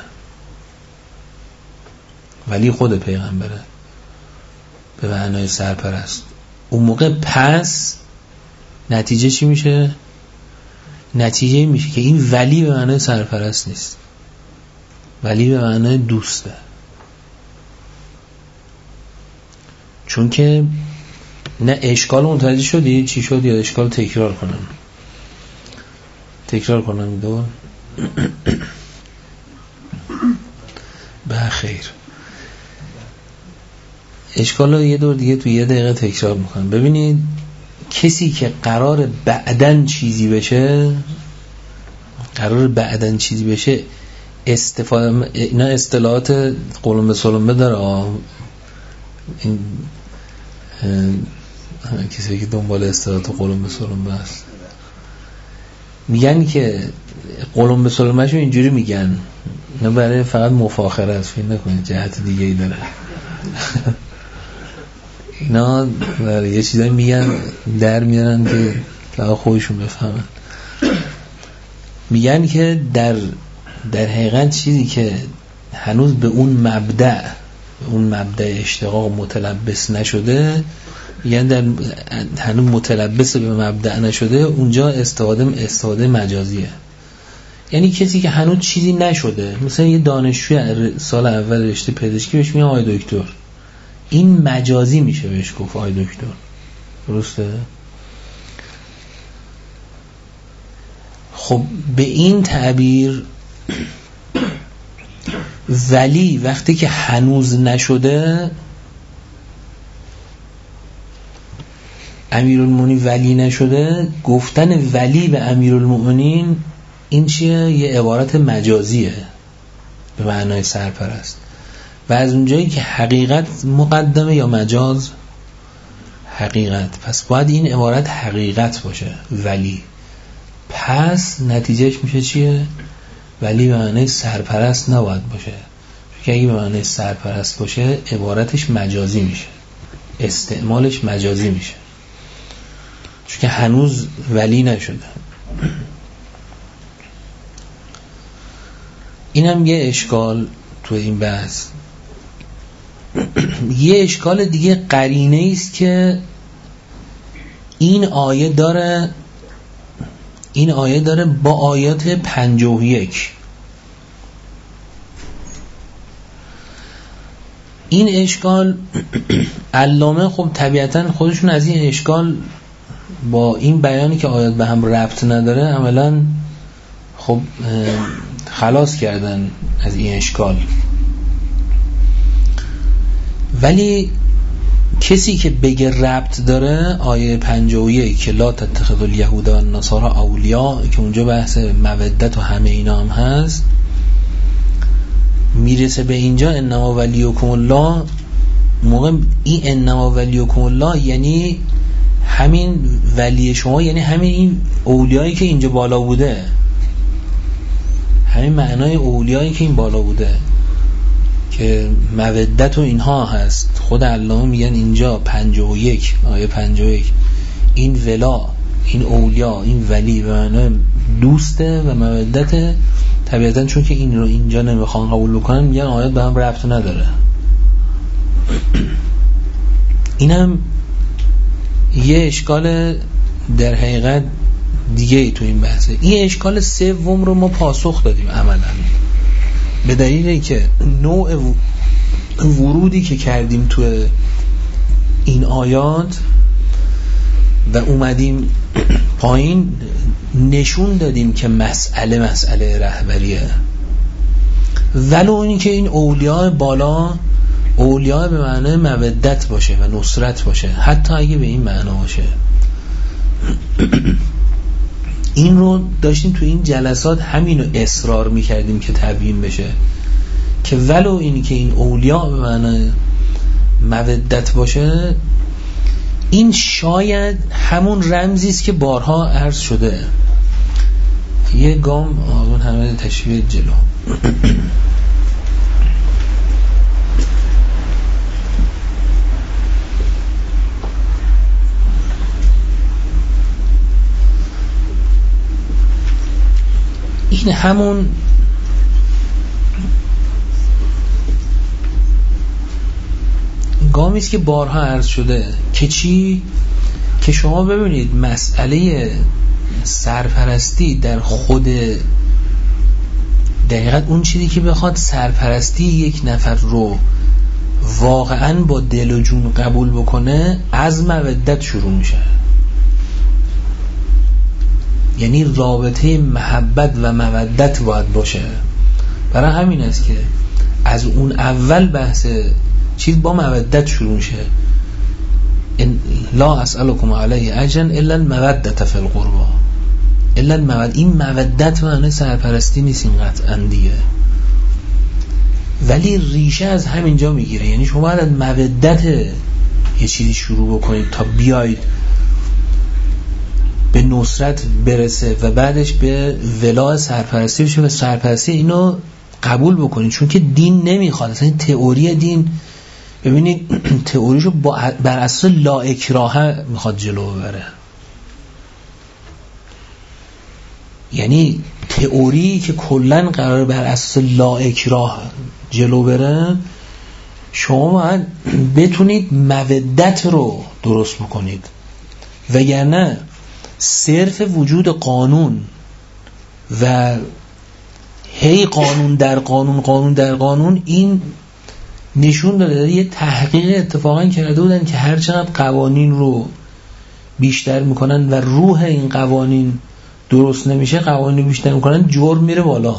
ولی خود پیغمبره به معنای سرپرست. اون موقع پس نتیجه چی میشه؟ نتیجه میشه که این ولی به معنای سرپرست نیست، ولی به معنای دوسته. چون که نه اشکال متوجه شدی چی شد یا اشکال تکرار کنم تکرار کنم دو بخیر اشکال رو یه دور دیگه تو یه دقیقه تکرار میکنم. ببینید کسی که قرار بعدن چیزی بشه قرار بعدن چیزی بشه استفاده اینا اصطلاحات قلمبه سلمبه داره. این کسی که دنبال اصطلاحات قلمبه سلمبه است میگن که قلمبه سلمبه شو اینجوری میگن، نه برای فقط مفاخره است، فکر نکنید جهت دیگه ای داره. اینا یه چیزایی میگن در میارن که فقط خودشون بفهمن. میگن که در در حقیقت چیزی که هنوز به اون مبدأ اون مبدأ اشتقاق متلبس نشده، میگن در هنوز متلبس به مبدأ نشده، اونجا استفاده استفاده مجازیه. یعنی کسی که هنوز چیزی نشده، مثلا یه دانشجوی سال اول رشته پزشکی بهش میگن آقای دکتر، این مجازی میشه بهش گفت آقای دکتر، درسته؟ خب به این تعبیر ولی وقتی که هنوز نشده، امیرالمؤمنین ولی نشده، گفتن ولی به امیرالمؤمنین این چیه؟ یه عبارت مجازیه به معنای سرپرست. و از اونجایی که حقیقت مقدمه یا مجاز؟ حقیقت. پس باید این عبارت حقیقت باشه ولی. پس نتیجهش میشه چیه؟ ولی به معنای سرپرست نباید باشه، چون اگه به معنای سرپرست باشه عبارتش مجازی میشه، استعمالش مجازی میشه، چون که هنوز ولی نشده. اینم یه اشکال تو این بحث. یه اشکال دیگه قرینه است که این آیه داره این آیه داره با آیات پنجاه و یک. این اشکال علامه خب طبیعتاً خودشون از این اشکال با این بیانی که آیات به هم ربط نداره عملاً خب خلاص کردن از این اشکال. ولی کسی که بگه ربط داره، آیه پنجاه و یک که لا تتخذوا الیهود و النصارى اولیاء، که اونجا بحث مودت و همه اینا هم هست، میرسه به اینجا انما ولیکم الله. موقع این انما ولیکم الله یعنی همین ولی شما، یعنی همین این اولیایی که اینجا بالا بوده، همین معنای اولیایی که این بالا بوده که مودت و اینها هست. خود علامه میگن اینجا پنجاه و یک، آیه پنجاه و یک، این ولا، این اولیا، این ولی به معنای دوسته و مودت. طبیعتا چون که این رو اینجا نمیخوان قبول بکنن میگن آیات به هم ربط نداره. اینم یه اشکال در حقیقت دیگه ای تو این بحثه. این اشکال سوم رو ما پاسخ دادیم عملا، به دلیلی که نوع ورودی که کردیم تو این آیات و اومدیم پایین نشون دادیم که مسئله مسئله رهبریه، ولو این که این اولیاء بالا اولیاء به معنای مودت باشه و نصرت باشه، حتی اگه به این معنا باشه. این رو داشتیم تو این جلسات همین رو اصرار میکردیم که تبیین بشه که ولو این که این اولیاء به معنای مودت باشه، این شاید همون رمزی است که بارها عرض شده یه گام آقون همه تشریف جلو. این همون گامی است که بارها عرض شده که چی؟ که شما ببینید مسئله سرپرستی در خود دقیقاً اون چیزی که بخواد سرپرستی یک نفر رو واقعاً با دل و جون قبول بکنه از مودت شروع میشه. یعنی رابطه محبت و مودت باید باشه. برای همین است که از اون اول بحث چیز با مودت شروع میشه. لا اسألكم علیه اجرا الا المودة فی القربى. الا المودة، این مودت معنی سرپرستی نیست این قطعا دیگه، ولی ریشه از همینجا میگیره. یعنی شما باید از مودت یه چیزی شروع بکنید تا بیاید به نصرت برسه و بعدش به ولاء سرپرستی بشه و سرپرستی اینو قبول بکنید، چون که دین نمیخواد. اصلا این تئوری دین، ببینید تئوریشو بر اساس لا اکراه میخواد جلو ببره. یعنی تئوری که کلن قرار بر اساس لا اکراه جلو بره، شما باید بتونید مودت رو درست بکنید، وگرنه صرف وجود قانون و هی قانون در قانون قانون در قانون این نشون داده. یه تحقیق اتفاقا کرده بودن که هر چقدر قوانین رو بیشتر میکنن و روح این قوانین درست نمیشه، قوانین بیشتر میکنن، جرم میره بالا.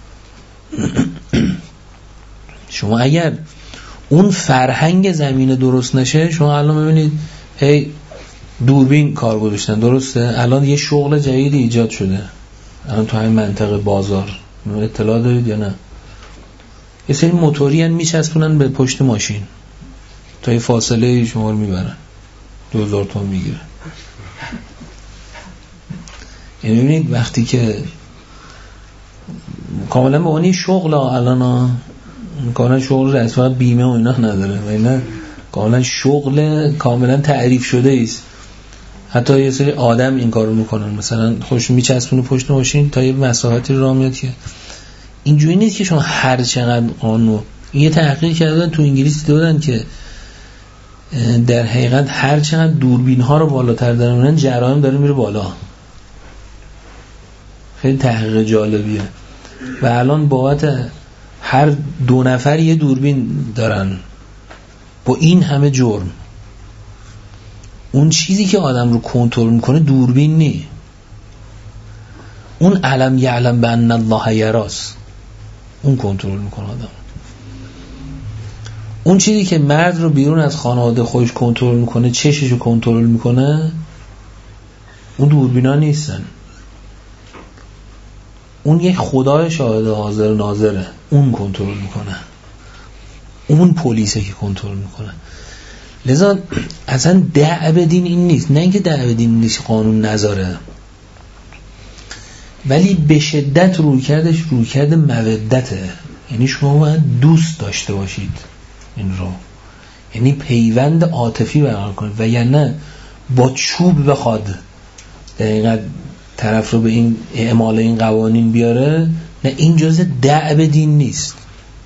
شما اگر اون فرهنگ زمینه درست نشه، شما الان ببینید هی دوربین کار گذاشتن، درسته؟ الان یه شغل جدیدی ایجاد شده الان تو همین منطقه بازار، اطلاع دارید یا نه؟ یه سری موتوری هن میچسبونن به پشت ماشین تا یه فاصله شما رو میبرن، دو هزار تومن میگیره. یعنی ببینید وقتی که کاملا به اونی شغل الان کاملا شغل رسما بیمه و اینا نداره و اینا کاملا شغل کاملا تعریف شده است. حتی یه سری آدم این کارو میکنن، مثلا خوش میچسبونه پشت ماشین تا یه مساحتی راه میاد. که اینجوری نیست که شما هر چقدر قانون، یه تحقیق کردن تو انگلیس دیدن که در حقیقت هر چقدر دوربین ها رو بالاتر دارن جرایم داره میره بالا. خیلی تحقیق جالبیه. و الان بابت هر دو نفر یه دوربین دارن با این همه جرم. اون چیزی که آدم رو کنترل میکنه دوربین نی، اون علم یعلم بان الله یراس، اون کنترل میکنه آدم. اون چیزی که مرد رو بیرون از خانواده خودش کنترل میکنه، چشش رو کنترل میکنه، اون دوربینا نیستن. اون یک خدای شاهد حاضر ناظره، اون کنترل میکنه، اون پلیسه که کنترل میکنه. لذا اصلا دعوه دین این نیست، نه اینکه دعوه دین نیست قانون نذاره، ولی به شدت روی کردش روی کرده مودته. یعنی شما باید دوست داشته باشید این رو، یعنی پیوند عاطفی برقرار کنید، و یا نه با چوب بخواد دقیقاً طرف رو به این اعمال این قوانین بیاره. نه، این جزء دعوه دین نیست.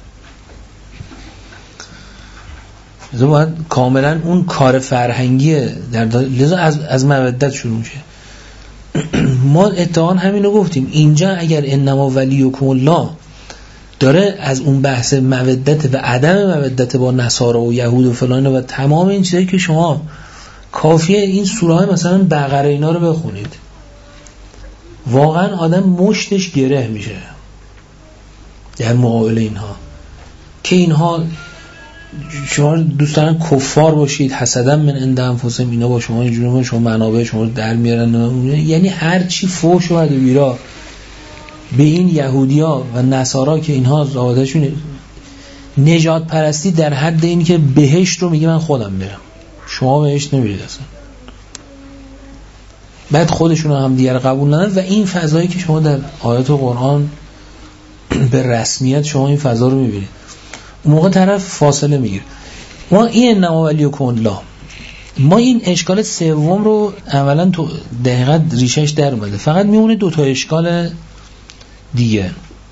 لذا باید کاملا اون کار فرهنگی در لذا از از مودت شروع میشه. ما اتفاقا همین رو گفتیم اینجا، اگر انما ولیکم الله داره از اون بحث مودت و عدم مودت با نصارا و یهود و فلان و تمام این چیزایی که شما کافیه این سوره های مثلا بقره اینا رو بخونید، واقعا آدم مشتش گره میشه در مقابل اینها. که اینها شما دوستان کفار باشید، حسدا من عند انفسهم، اینا با شما اینجوری شما منابع شما رو در میارن. یعنی هر چی فوش و بیرا به این یهودیا و نصارا که اینها رابطه‌شون نجات پرستی در حد این که بهشت رو میگه من خودم برم، شما بهشت نمیرید اصلا. بعد خودشون هم دیگر قبول ندارن و این فضایی که شما در آیات قرآن به رسمیت شما این فضا رو میبینید، اون موقع طرف فاصله میگیره. ما این انما ولیکم الله، ما این اشکال سوم رو اولا تو دقیقاً ریشش در اومده، فقط میمونه دو تا اشکال دیگه.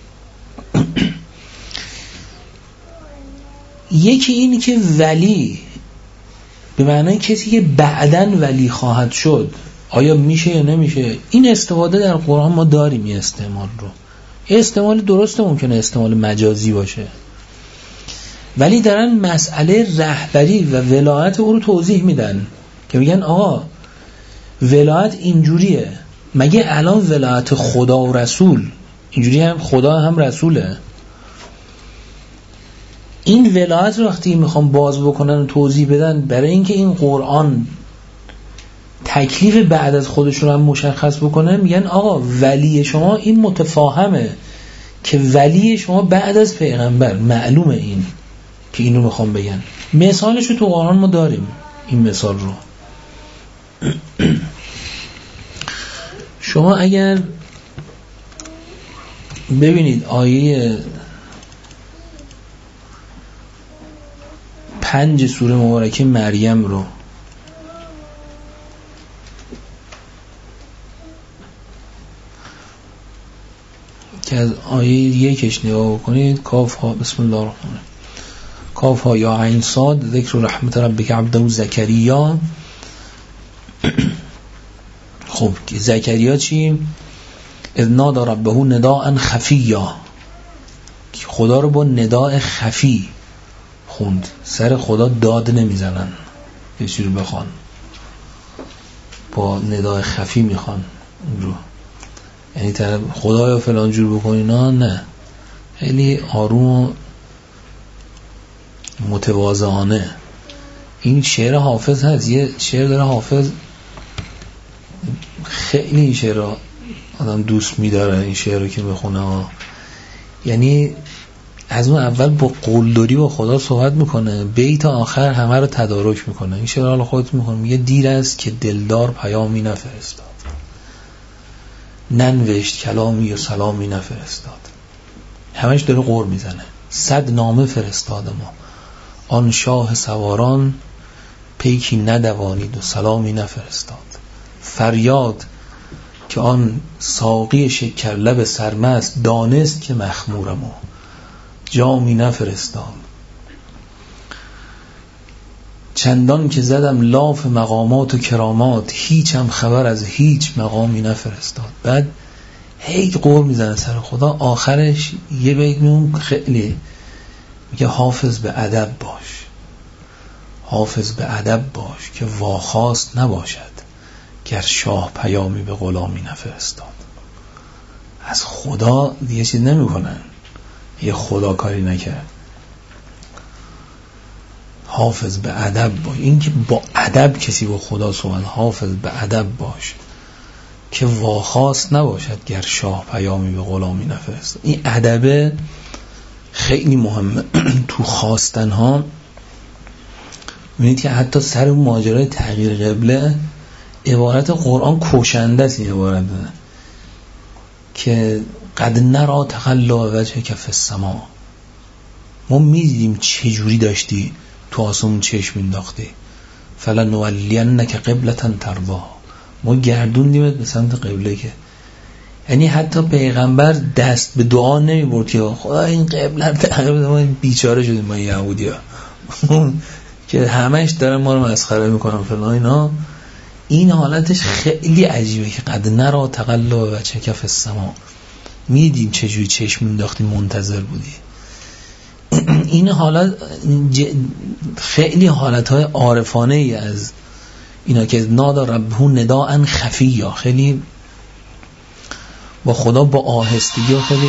یکی اینی که ولی به معنای کسی که بعداً ولی خواهد شد آیا میشه یا نمیشه، این استفاده در قرآن ما داریم. این استعمال رو، این استعمال درسته، ممکنه استعمال مجازی باشه، ولی دارن مسئله رهبری و ولایت او رو توضیح میدن که میگن آقا ولایت اینجوریه، مگه الان ولایت خدا و رسول اینجوری هم خدا هم رسوله؟ این ولایت رو وقتی میخوام باز بکنن و توضیح بدن برای اینکه این قرآن تکلیف بعد از خودش رو هم مشخص بکنه، میگن آقا ولی شما این متفاهمه که ولی شما بعد از پیغمبر، معلومه این که اینو میخوام بگن. مثالش رو تو قرآن ما داریم، این مثال رو شما اگر ببینید آیه پنج سوره مبارکه مریم رو، که از آیه یکش نگاه بکنید، کاف ها بسم الله الرحمن الرحیم، کاف ها یا عین صاد ذکر رحمت ربک عبده زکریا. خب زکریا چی؟ اذ نادى ربه نداء خفیا، خدا رو با نداء خفی خوند، سر خدا داد نمیزنن، یه چیزی رو بخوان با نداء خفی میخوان اون رو، یعنی طرف خدایا فلان جور بکنینا، نه، خیلی آروم و متواضعانه. این شعر حافظ هست، یه شعر داره حافظ، خیلی این شعر رو آدم دوست میداره، این شعر رو که بخونه ها. یعنی از اون اول با قلدری با خدا صحبت میکنه، بیت آخر همه رو تدارک میکنه. این شعر حالا خودت میکنه، میگه دیر است که دلدار پیامی نفرستاد، ننوشت کلامی و سلامی نفرستاد. همش داره غر میزنه. صد نامه فرستاد ما، آن شاه سواران پیکی ندوانید و سلامی نفرستاد. فریاد که آن ساقی شکر لب سرمست، دانست که مخمورمو جامی نفرستاد. چندان که زدم لاف مقامات و کرامات، هیچم خبر از هیچ مقامی نفرستاد. بعد هی قور میزنه سر خدا، آخرش یه بیت میون خیلی میگه حافظ به ادب باش، حافظ به ادب باش که واخواست نباشد گر شاه پیامی به غلامی نفرستاد. از خدا دیگه چیز نمی کنن، یه خدا کاری نکرد. حافظ به ادب باش، این که با ادب کسی با خدا صحبت، حافظ به ادب باش که واخواست نباشد گر شاه پیامی به غلامی نفرستاد. این ادب خیلی مهمه تو خواستن ها. می‌بینید که حتی سر ماجرای تغییر قبله عبارت قرآن کشنده است، این عبارت ده. که قد نرا تقلب وجهک فی السما، ما می‌دیدیم چه جوری داشتی تو آسمون چشم انداختی، فلنولینک قبلة ترضاها، ما گردوندیمت به سمت قبله. که یعنی حتی پیغمبر دست به دعا نمی‌برد که خدا این قبله رو، ما بیچاره شدیم ما یهودی‌ها که همش دارن ما رو مسخره میکنن فلان اینا. این حالتش خیلی عجیبه که قد نرا تقلب وجهک فی السما، میدیم چجوری چشم انداختی منتظر بودی. این حالت خیلی حالتهای عارفانه ای از اینا که نادى ربه نداء خفیا، خیلی با خدا با آهستگی و خیلی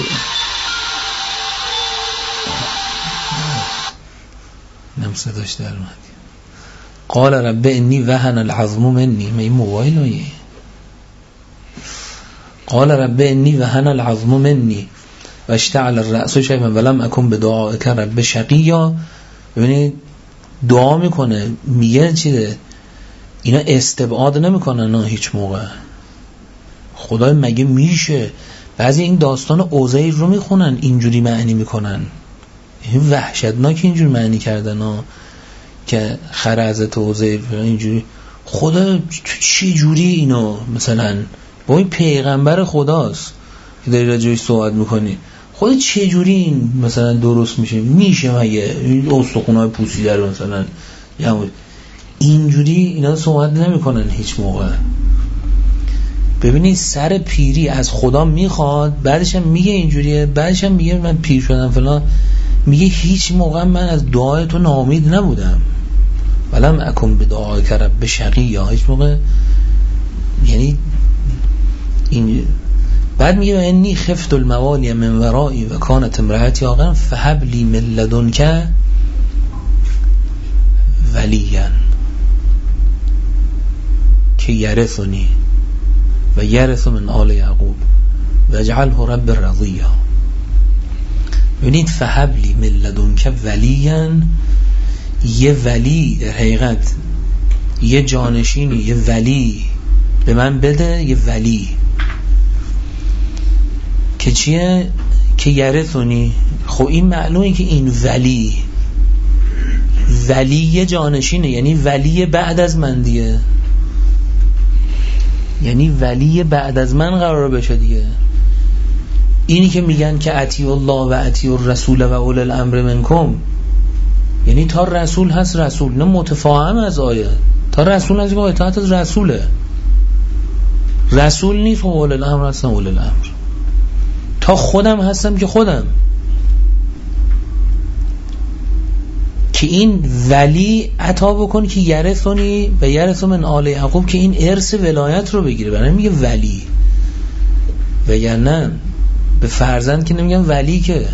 نم صداش در اومد. قال رب انی وهن العظم منی، ما این موبایل هایه. قال رب انی وهن العظم منی و اشتعل الرأس شیبا ولم اکن بدعائک رب شقیا. ببینید دعا میکنه، میگه چیه اینا استبعاد نمیکنن نه هیچ موقع، خدا مگه میشه؟ بعضی این داستان عزیر رو میخونن اینجوری معنی میکنن، این وحشتناک اینجوری معنی کردن ها که خر حضرت عزیر اینجوری. خدا چی جوری اینو مثلا با این پیغمبر خداست که داری راجعش صحبت میکنی، خدا چه جوری این مثلا درست میشه؟ میشه مگه این استخونای پوسیده رو مثلا اینجوری اینا صحبت نمیکنن هیچ موقع. ببینید سر پیری از خدا میخواد، بعدش هم میگه اینجوریه، بعدش هم میگه من پیر شدم فلان، میگه هیچ موقع من از دعای تو ناامید نبودم، ولم اکن بدعای کرب به شقی، یا هیچ موقع یعنی این. بعد میگه انی خفت الموالی من ورائی و کانت امرأتی عاقرا فهب لی من لدنک ولیا که یرثنی و یرث من آل یعقوب و اجعله رب رضیا. ببینید فهب لی من لدنک ولیا، یه ولی در حقیقت یه جانشینی، یه ولی به من بده، یه ولی که چیه؟ که یرثونی. خب این معلومه که این ولی ولی جانشینه، یعنی ولی بعد از من دیگه، یعنی ولی بعد از من قرار بشه دیگه. اینی که میگن که اطیعوا الله و اطیعوا الرسول و اولی الامر منکم، یعنی تا رسول هست رسول، نه متفاهم از آیه، تا رسول هست که اطاعت از رسوله، رسول نیست و اولی الامر هستم اولی الامر، تا خودم هستم که خودم. که این ولی عطا بکن که یرثونی و یرث من آل یعقوب، که این ارث ولایت رو بگیره. برای میگه ولی، وگرنه به فرزند که نمیگم ولی. که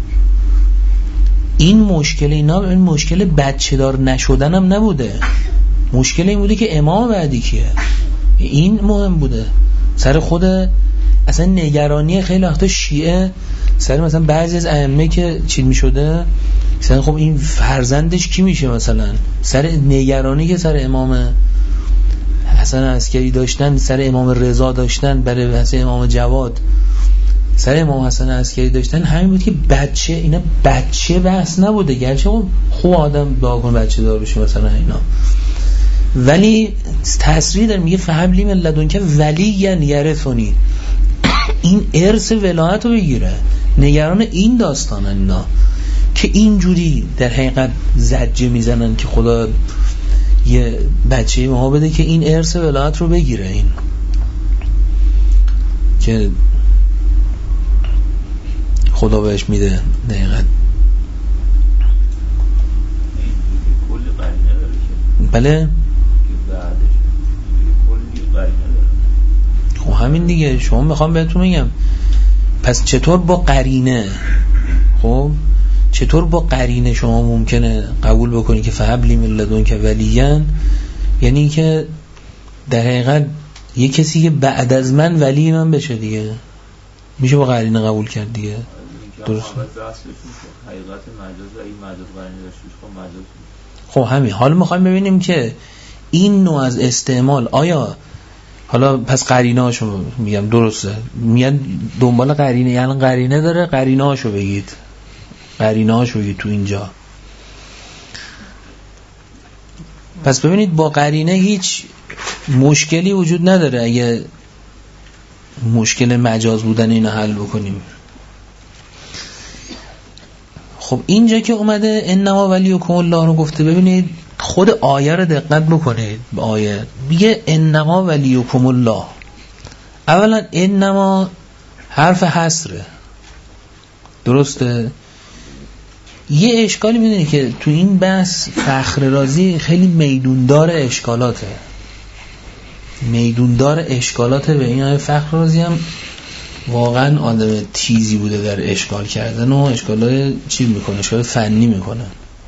این مشکل اینا این مشکل بچه دار نشدن هم نبوده، مشکل این بوده که امام بعدی کیه، این مهم بوده. سر خود اصلا نگرانی خیلی وقتا شیعه سر مثلا بعضی از ائمه که چیز میشده، مثلا خب این فرزندش کی میشه، مثلا سر نگرانی که سر امام حسن عسکری داشتن، سر امام رضا داشتن، برای واسه امام جواد سر امام حسن عسکری داشتن، همین بود که بچه، اینا بچه بحث نبوده، گرچه خوب آدم دعا کن بچه دار بشه مثلا اینا، ولی تصریح داره میگه فهب لی من لدنک ولی یرثنی، این ارث ولایت رو بگیره. نگران این داستانن اینا که اینجوری در حقیقت زجه میزنن که خدا یه بچه ما بده که این ارث ولایت رو بگیره، این که خدا بهش میده در حقیقت. بله خب همین دیگه، شما میخوام بهتون میگم پس چطور با قرینه، خب چطور با قرینه شما ممکنه قبول بکنی که فهب لی من لدنک ولیا، یعنی که در حقیقت یه کسی که بعد از من ولی من بشه دیگه، میشه با قرینه قبول کرد دیگه. درست. خب همین حالا میخوایم ببینیم که این نوع از استعمال آیا حالا پس قرینه هاشو میگم درسته، میگن دنبال قرینه، یعنی قرینه داره، قرینه هاشو بگید، قرینه هاشو بگید تو اینجا. پس ببینید با قرینه هیچ مشکلی وجود نداره اگه مشکل مجاز بودن اینو حل بکنیم. خب اینجا که اومده انما ولیکم الله رو گفته، ببینید خود آیه رو دقت بکنید. آیه میگه انما ولیکم الله، اولا انما حرف حصره، درسته؟ یه اشکالی میدونی که تو این بحث فخر رازی خیلی میدوندار اشکالاته، میدوندار اشکالاته. به این آیه فخر رازی هم واقعا آدم تیزی بوده در اشکال کردن و اشکالای چی میکنه، اشکال فنی میکنه.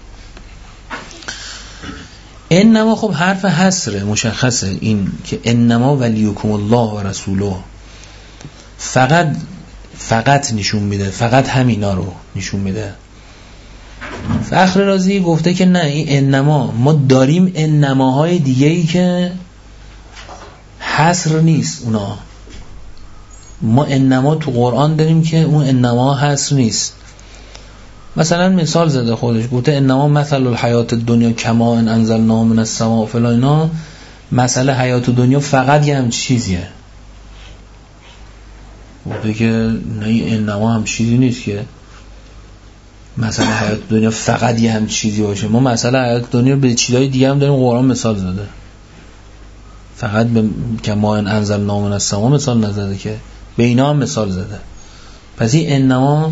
انما خب حرف حصره، مشخصه این که انما ولیکم الله و رسوله، فقط فقط نشون میده، فقط همینا رو نشون میده. فخر رازی گفته که نه، این انما ما داریم انماهای دیگه ای که حصر نیست، اونا ما انما تو قرآن داریم که اون انما هست نیست. مثلا مثال زده خودش، گفته انما مثل الحیات الدنیا کما ان انزلناه من السماء فلا. اینا مسئله حیات دنیا فقط یه هم چیزیه. گفته که نه انما هم چیزی نیست که مسئله حیات دنیا فقط یه هم چیزی باشه. ما مسئله حیات دنیا به چیزای دیگه هم داریم، قرآن مثال زده، فقط به کما ان انزلناه من السماء مثال نزده که به اینا هم مثال زده. پس این انما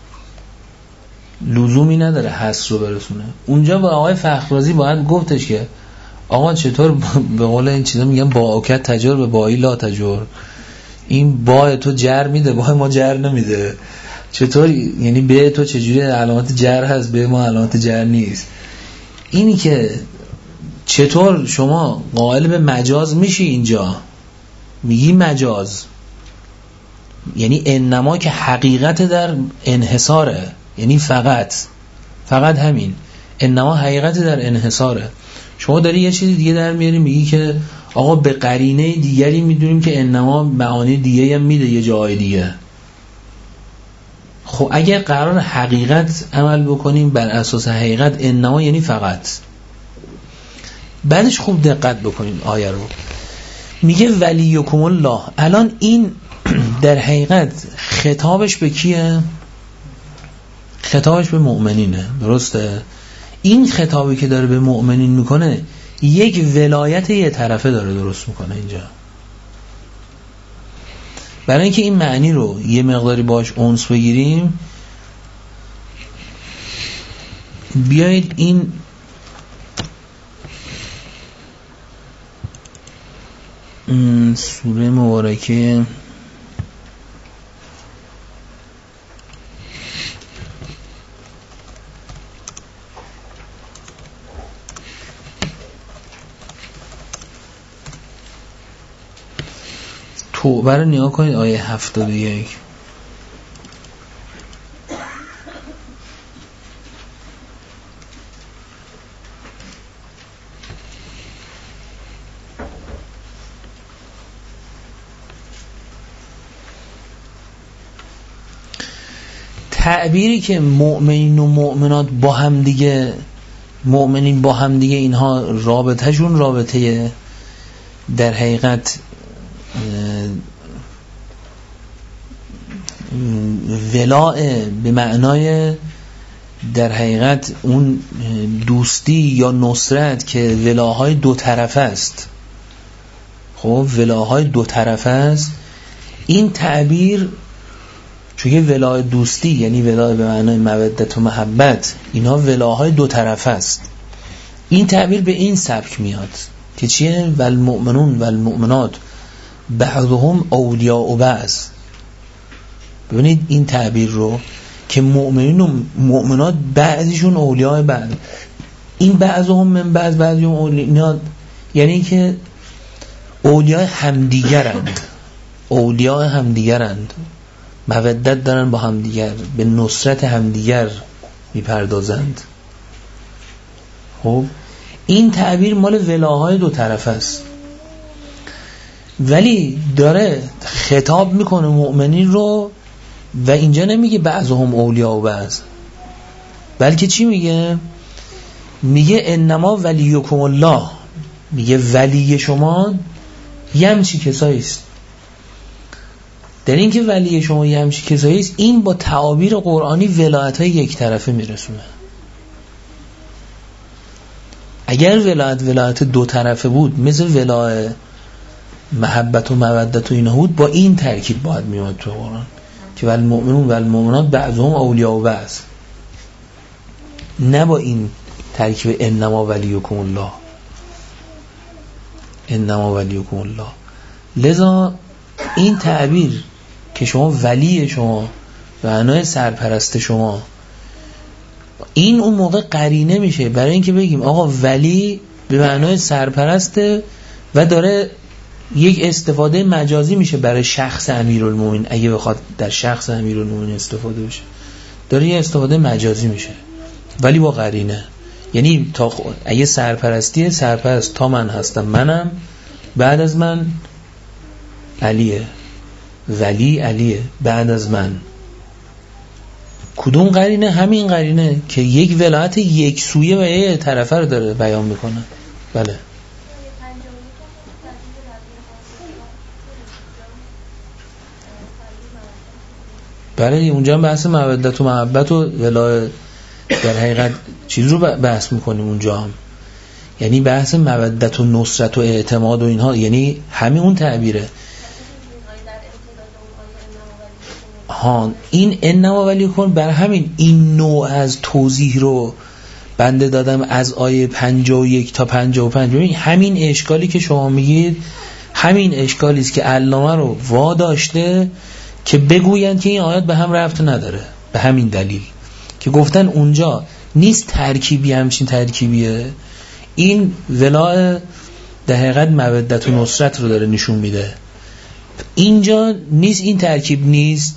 لزومی نداره حس رو برسونه. اونجا با آقای فخررازی باید گفتش که آقا چطور به قول این چیزا میگن با اوکت تجر به بایی لا تجر، این با تو جر میده با ما جر نمیده. چطور یعنی به تو چجوری علامت جر هست به ما علامت جر نیست؟ اینی که چطور شما قائل به مجاز میشی اینجا میگی مجاز، یعنی انما که حقیقت در انحصاره، یعنی فقط فقط همین انما حقیقت در انحصاره. شما داری یه چیز دیگه در میاری میگی که آقا به قرینه دیگری میدونیم که انما معانی دیگه هم میده یه جای دیگه. خب اگر قرار حقیقت عمل بکنیم بر اساس حقیقت، انما یعنی فقط. بعدش خوب دقت بکنید آیه رو، میگه ولیکم الله. الان این در حقیقت خطابش به کیه؟ خطابش به مؤمنینه، درسته؟ این خطابی که داره به مؤمنین میکنه یک ولایت یه طرفه داره درست میکنه اینجا. برای اینکه این معنی رو یه مقداری باش انس بگیریم، بیایید این سوره مبارکه توبه رو نگاه کنید، آیه هفتاد و یک. تعبیری که مؤمنین و مؤمنات با هم دیگه، مؤمنین با هم دیگه اینها رابطهشون رابطه در حقیقت ولاء به معنای در حقیقت اون دوستی یا نصرت که ولاهای دو طرفه است. خب ولاهای دو طرفه است. این تعبیر چون ولای دوستی یعنی ولای به معنای مودت و محبت، اینا ولاهای دو طرفه است. این تعبیر به این سبک میاد که چیه؟ والمؤمنون والمؤمنات بعضهم اولیاء بعض. ببینید این تعبیر رو که مؤمنین و مؤمنات بعضیشون اولیاء بعض. این بعضهم من بعض بعضیهم اولیاء یعنی که اولیاء همدیگرند، اولیاء همدیگرند، مودت دارن با همدیگر، به نصرت همدیگر میپردازند. خب این تعبیر مال ولاهای دو طرف است، ولی داره خطاب میکنه مؤمنین رو و اینجا نمیگه بعضهم اولیاء و بعض، بلکه چی میگه؟ میگه انما ولیکم الله، میگه ولی شما یه همچی کسایی است. در این که ولی شما یه همچی کسایی است، این با تعابیر قرآنی ولایت های یک طرفه میرسونه. اگر ولایت ولایت دو طرفه بود مثل ولایت محبت و مودت و اینا بود، با این ترکیب باید میاد تو قرآن که والمؤمنون والمؤمنات بعضهم اولیاء و بعض، نه با این ترکیب انما ولیکم الله، انما ولیکم الله. لذا این تعبیر که شما ولی شما به معنای سرپرست شما، این اون موقع قرینه میشه برای اینکه بگیم آقا ولی به معنای سرپرسته و داره یک استفاده مجازی میشه برای شخص امیرالمومنین. اگه بخواد در شخص امیرالمومنین استفاده بشه، داره یه استفاده مجازی میشه ولی با قرینه. یعنی تا خ... اگه سرپرستی سرپرست تا من هستم، منم، بعد از من علیه، ولی علیه بعد از من. کدوم قرینه؟ همین قرینه که یک ولایت یک سویه و یک طرفه رو داره بیان میکنه. بله بله اونجا هم بحث مودت و محبت و ولایت در حقیقت چیز رو بحث میکنیم اونجا هم، یعنی بحث مودت و نصرت و اعتماد و اینها، یعنی همین اون تعبیره. ها این انما ولی کن، بر همین این نوع از توضیح رو بنده دادم از آیه پنجاه و یک تا پنجاه و پنج. ببین همین اشکالی که شما میگید همین اشکالی است که علامه رو وا داشته که بگویند که این آیات به هم ربط نداره، به همین دلیل که گفتن اونجا نیست ترکیبی، همچین ترکیبیه. این ولاء در حقیقت مودت و نصرت رو داره نشون میده، اینجا نیست، این ترکیب نیست،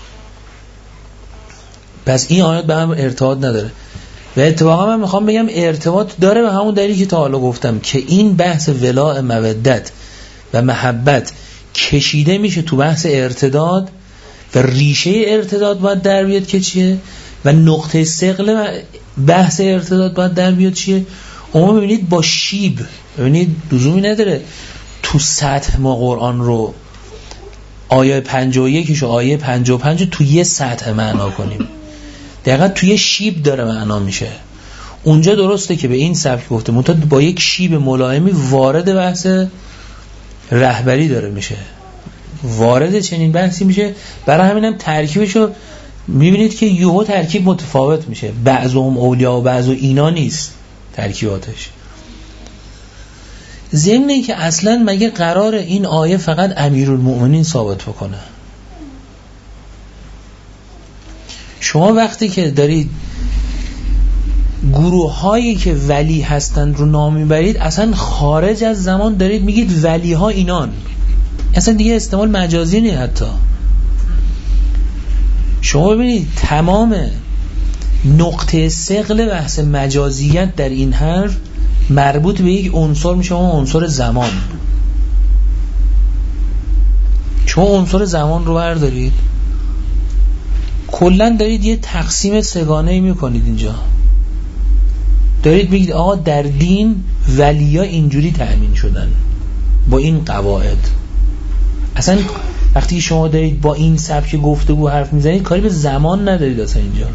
پس این آیات به هم ارتباط نداره. و اتفاقا من میخوام بگم ارتباط داره به همون دلیلی که تا حالا گفتم که این بحث ولاء مودت و محبت کشیده میشه تو بحث ارتداد و ریشه ارتداد باید در بیاد که چیه و نقطه ثقل بحث ارتداد باید در بیاد چیه. اما ببینید با شیب، ببینید لزومی نداره تو سطح ما قرآن رو آیه پنجاه و یک و آیه پنجاه و پنج تو یه سطح معنا کنیم، دقیقا توی شیب داره معنا میشه. اونجا درسته که به این سبک گفته منتها با یک شیب ملائمی وارد بحث رهبری داره میشه، وارد چنین بحثی میشه. برای همینم ترکیبشو میبینید که یهو ترکیب متفاوت میشه، بعضهم اولیاء و بعضو اینا نیست ترکیباتش. ضمن این که اصلا مگه قرار این آیه فقط امیرالمؤمنین ثابت بکنه؟ شما وقتی که دارید گروه هایی که ولی هستند رو نام میبرید، اصلا خارج از زمان دارید میگید ولی ها اینان، اصلا دیگه استعمال مجازی نیست. حتی شما ببینید تمام نقطه ثقل بحث مجازیت در این حرف مربوط به یک عنصر میشه، اون عنصر زمان. شما عنصر زمان رو بردارید، کلن دارید یه تقسیم سگانه‌ای میکنید اینجا، دارید میگید آقا در دین ولیا اینجوری تأمین شدن با این قواعد. اصلا وقتی شما دارید با این سبک گفتگو حرف میزنید کاری به زمان ندارید. اصلا اینجا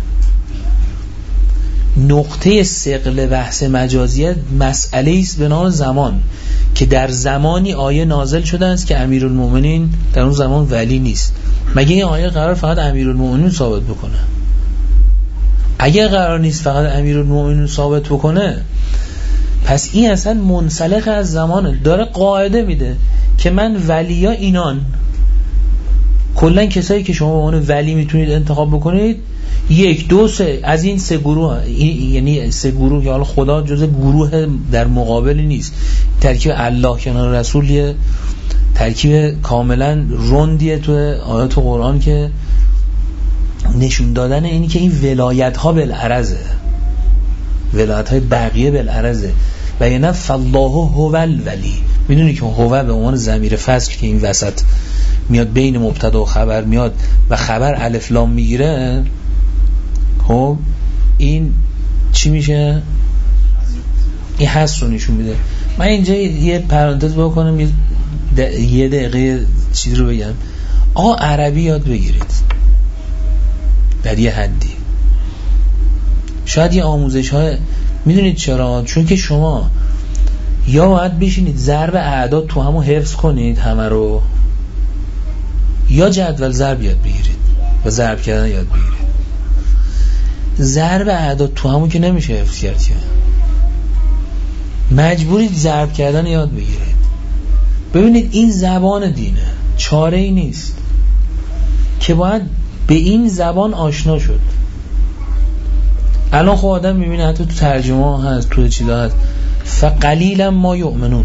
نقطه ثقل بحث مجازیت مسئله است به نام زمان که در زمانی آیه نازل شده است که امیرالمؤمنین در اون زمان ولی نیست. مگه این آیه قرار فقط امیرالمؤمنین ثابت بکنه؟ اگر قرار نیست فقط امیرالمؤمنین ثابت بکنه، پس این اصلا منسلخ از زمانه، داره قاعده میده که من ولیا اینان، کلا کسایی که شما به عنوان ولی میتونید انتخاب بکنید یک دو سه از این سه گروه، یعنی سه گروه که حالا خدا جزء گروه در مقابلی نیست، ترکیب الله کنار رسول یه ترکیب کاملا رندیه تو آیات قرآن که نشون دادن اینی که این ولایت ها بالعرضه، ولایت های بقیه بالعرضه و یعنی فالله هو الولی. میدونی که هو به عنوان ضمیر فصل که این وسط میاد بین مبتدا و خبر میاد و خبر الف لام میگیره، خب این چی میشه؟ این هست رو نشون میده. من اینجا یه پرانتز بکنم، یه دقیقه چیز رو بگم. آقا عربی یاد بگیرید در یه حدی، شاید یه آموزش های، میدونید چرا؟ چون که شما یا باید بشینید ضرب اعداد تو همون حفظ کنید همه رو، یا جدول ضرب یاد بگیرید و ضرب کردن یاد بگیرید. ضرب اعداد تو همون که نمیشه حفظ کرد، که مجبورید ضرب کردن یاد بگیرید. ببینید این زبان دینه، چاره ای نیست که باید به این زبان آشنا شد. الان خب آدم میبینه حتی تو ترجمه هست، تو چیزا هست، فقلیلا ما یؤمنون،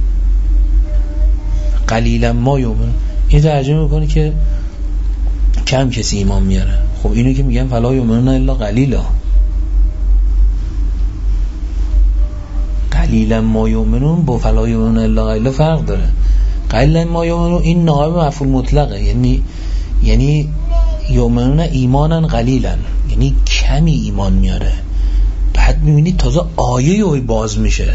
قلیلا ما یؤمنون، این ترجمه میکنه که کم کسی ایمان میاره. خب اینو که میگن فلا یؤمنون الا قلیلا، قلیلا ما یؤمنون با فلا یؤمنون الا قلیلا فرق داره. قلیلا ما یؤمنون این نائب مفعول مطلقه، یعنی یعنی یؤمنون ایمانا قلیلا، یعنی کمی ایمان میاره. بعد میبینید تازه آیه یوی باز میشه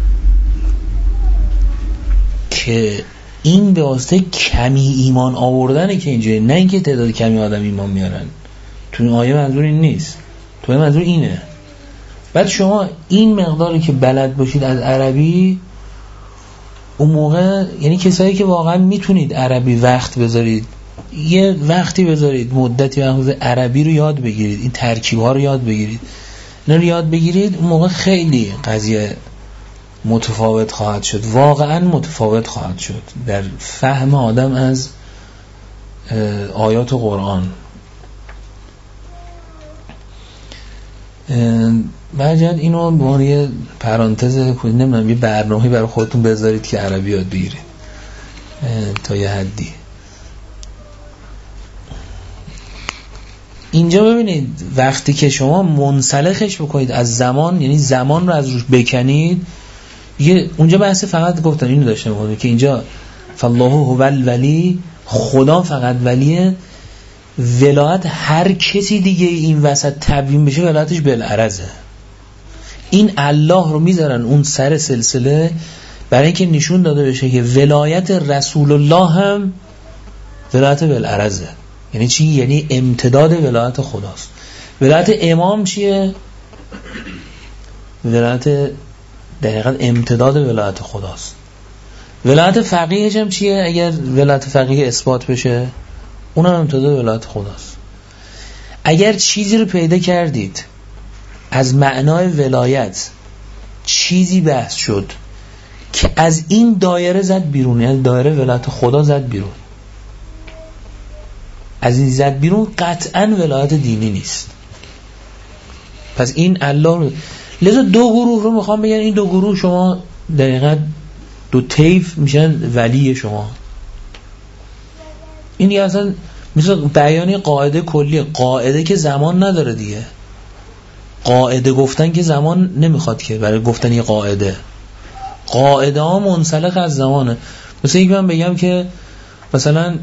که این به واسطه کمی ایمان آوردنه که اینجوری، نه اینکه تعداد کمی آدم ایمان میارن. تو این آیه منظور این نیست، تو این منظور اینه. بعد شما این مقداری که بلد باشید از عربی، اون موقع یعنی کسایی که واقعا میتونید عربی وقت بذارید، یه وقتی بذارید مدتی وقت عربی رو یاد بگیرید، این ترکیب‌ها رو یاد بگیرید، اینا رو یاد بگیرید، اون موقع خیلی قضیه متفاوت خواهد شد، واقعا متفاوت خواهد شد در فهم آدم از آیات قرآن. بعد اینو به عنوان یه پرانتز کنید، نمیدونم یه برنامه‌ای برای خودتون بذارید که عربی یاد بگیرید تا یه حدی. اینجا ببینید وقتی که شما منسلخش بکنید از زمان، یعنی زمان رو از روش بکنید، یه اونجا بحث فقط گفتن اینو داشته می‌کنه که اینجا فالله هو الولی، خدا فقط ولیه، ولایت هر کسی دیگه این وسط تبیین بشه ولایتش بالعرضه. این الله رو میذارن اون سر سلسله برای اینکه نشون داده بشه که ولایت رسول الله هم ولایت بالعرضه. یعنی چی؟ یعنی امتداد ولایت خداست. ولایت امام چیه؟ ولایت در حقیقت امتداد ولایت خداست. ولایت فقیهش هم چیه؟ اگر ولایت فقیه اثبات بشه اونم امتداد ولایت خداست. اگر چیزی رو پیدا کردید از معنای ولایت چیزی بحث شد که از این دایره زد بیرون، یعنی دایره ولایت خدا زد بیرون، از این زد بیرون، قطعا ولایت دینی نیست. پس این الله رو، لذا دو گروه رو میخوام بگن، این دو گروه شما دقیقا دو طیف میشن ولی شما. این یه اصلا مثل بیانی قاعده کلی، قاعده که زمان نداره دیگه، قاعده گفتن که زمان نمیخواد که برای گفتن یه قاعده، قاعده ها منسلخ از زمانه. مثل اینکه من بگم که مثلا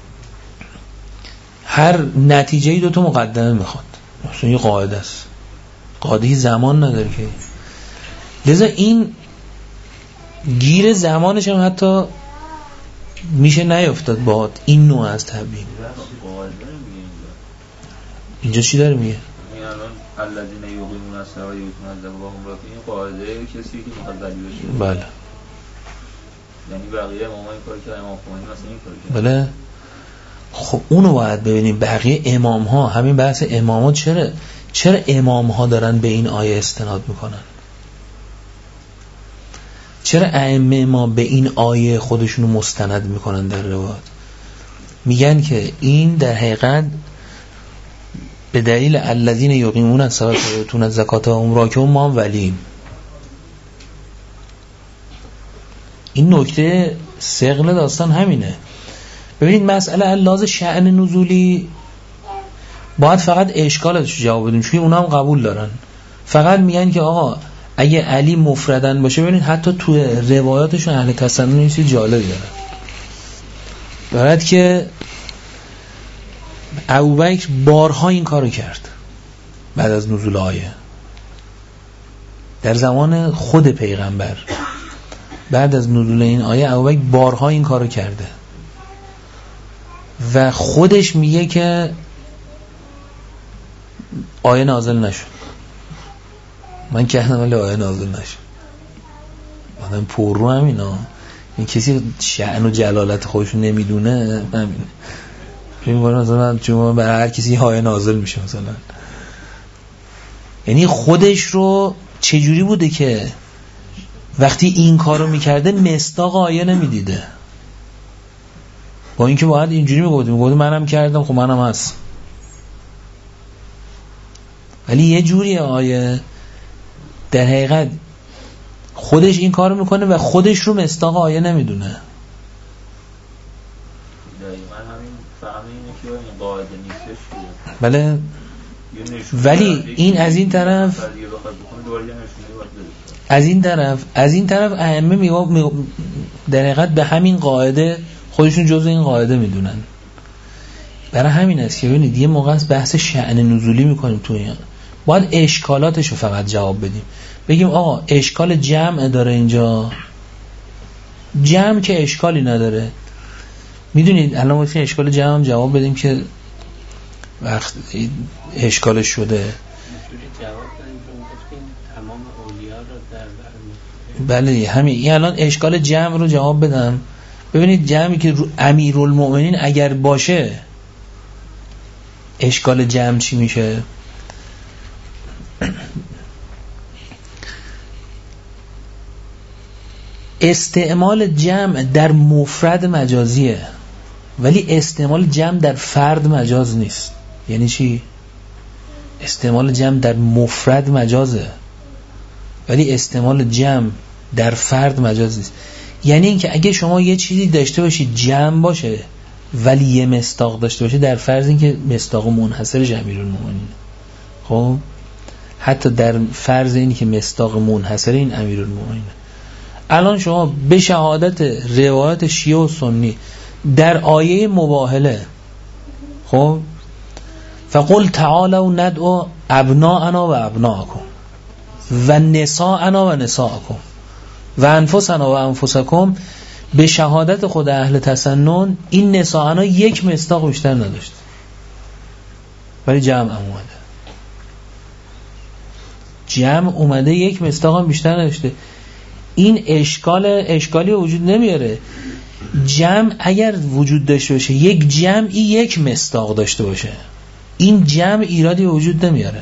هر نتیجه‌ای دو تا مقدمه میخواد، مثلا یه قاعده است، قاعده زمان نداره که. لذا این گیر زمانش هم حتی میشه نیفتاد با این نوع از تبیین. اینجا چی داره میگه؟ الذين يقيمون الصلاة ويؤتون الزكاة وهم راكعون، قاعده کسی که میخواد ولی بشه. بله. یعنی بقیه اماما این کارو کردن، امام خمینی مثلا این کارو کرد. بله. خب اونو باید ببینیم بقیه امام ها، همین بحث امام ها چرا چرا امام ها دارن به این آیه استناد میکنن؟ چرا ائمه ما به این آیه خودشونو مستند میکنن در روایات؟ میگن که این در حقیقت به دلیل الذین یقیمون الصلاة و یؤتون الزکاة و هم راکعون ما هم ولیم. این نکته ثقل داستان همینه. ببینید مسئله لحاظ شأن نزولی باید فقط اشکالش جواب بدیم، چون اونا هم قبول دارن. فقط میگن که آقا اگه علی مفردن باشه، ببینید حتی تو روایاتشون اهل تسنن یه چیز جالبی دارن، دارد که ابوبکر بارها این کارو کرد بعد از نزول آیه، در زمان خود پیغمبر بعد از نزول این آیه ابوبکر بارها این کارو کرده و خودش میگه که آیه نازل نشد، من کردم ولی آیه نازل نشد. آدم پر رو همینا، این کسی شأن و جلالت خودشو نمیدونه، همینه. این بار مثلا چون برای هر کسی آیه نازل میشه مثلا، یعنی خودش رو چجوری بوده که وقتی این کارو میکرده مصداق آیه نمیدیده، با اینکه باید اینجوری میگفت میگفت منم کردم، خب منم هست، ولی یه جوری آیه در حقیقت خودش این کارو میکنه و خودش رو مصداق آیه نمیدونه. دقیقاً همین فهم اینه که این قاعده نیستش. بله. ولی این از این طرف از این طرف از این طرف ائمه می در حقیقت به همین قاعده خودشون جزء این قاعده میدونن. برای همین است که ببینید یه موقع است بحث شأن نزولی میکنیم تو این، باید اشکالاتش رو فقط جواب بدیم. بگیم آقا اشکال جمع داره اینجا، جمع که اشکالی نداره. میدونید الان واسه اشکال جمع هم جواب بدیم که وقت اشکالش شده. بله همین. این الان اشکال جمع رو جواب بدم. ببینید جمعی که امیرالمؤمنین اگر باشه اشکال جمع چی میشه؟ استعمال جمع در مفرد مجازیه ولی استعمال جمع در فرد مجاز نیست. یعنی چی؟ استعمال جمع در مفرد مجازه ولی استعمال جمع در فرد مجاز نیست. یعنی اینکه اگه شما یه چیزی داشته باشید جمع باشه ولی یه مصداق داشته باشه، در فرض اینکه مصداق منحصر امیرالمؤمنین، خب حتی در فرض اینی که مصداق منحصر این امیرالمؤمنین، الان شما به شهادت روایت شیعه و سنی در آیه مباهله، خب فقل تعالوا ندعو ابناءنا و ابناءکم و نساءنا و نساءکم و انفسنا و انفسکم، به شهادت خود اهل تسنن این نساءنا یک مصداق بیشتر نداشت ولی جمع اومده. جمع اومده یک مصداق هم بیشتر نداشته. این اشکال اشکالی وجود نمیاره. جمع اگر وجود داشته باشه، یک جمعی یک مصداق داشته باشه، این جمع ایرادی وجود نمیاره.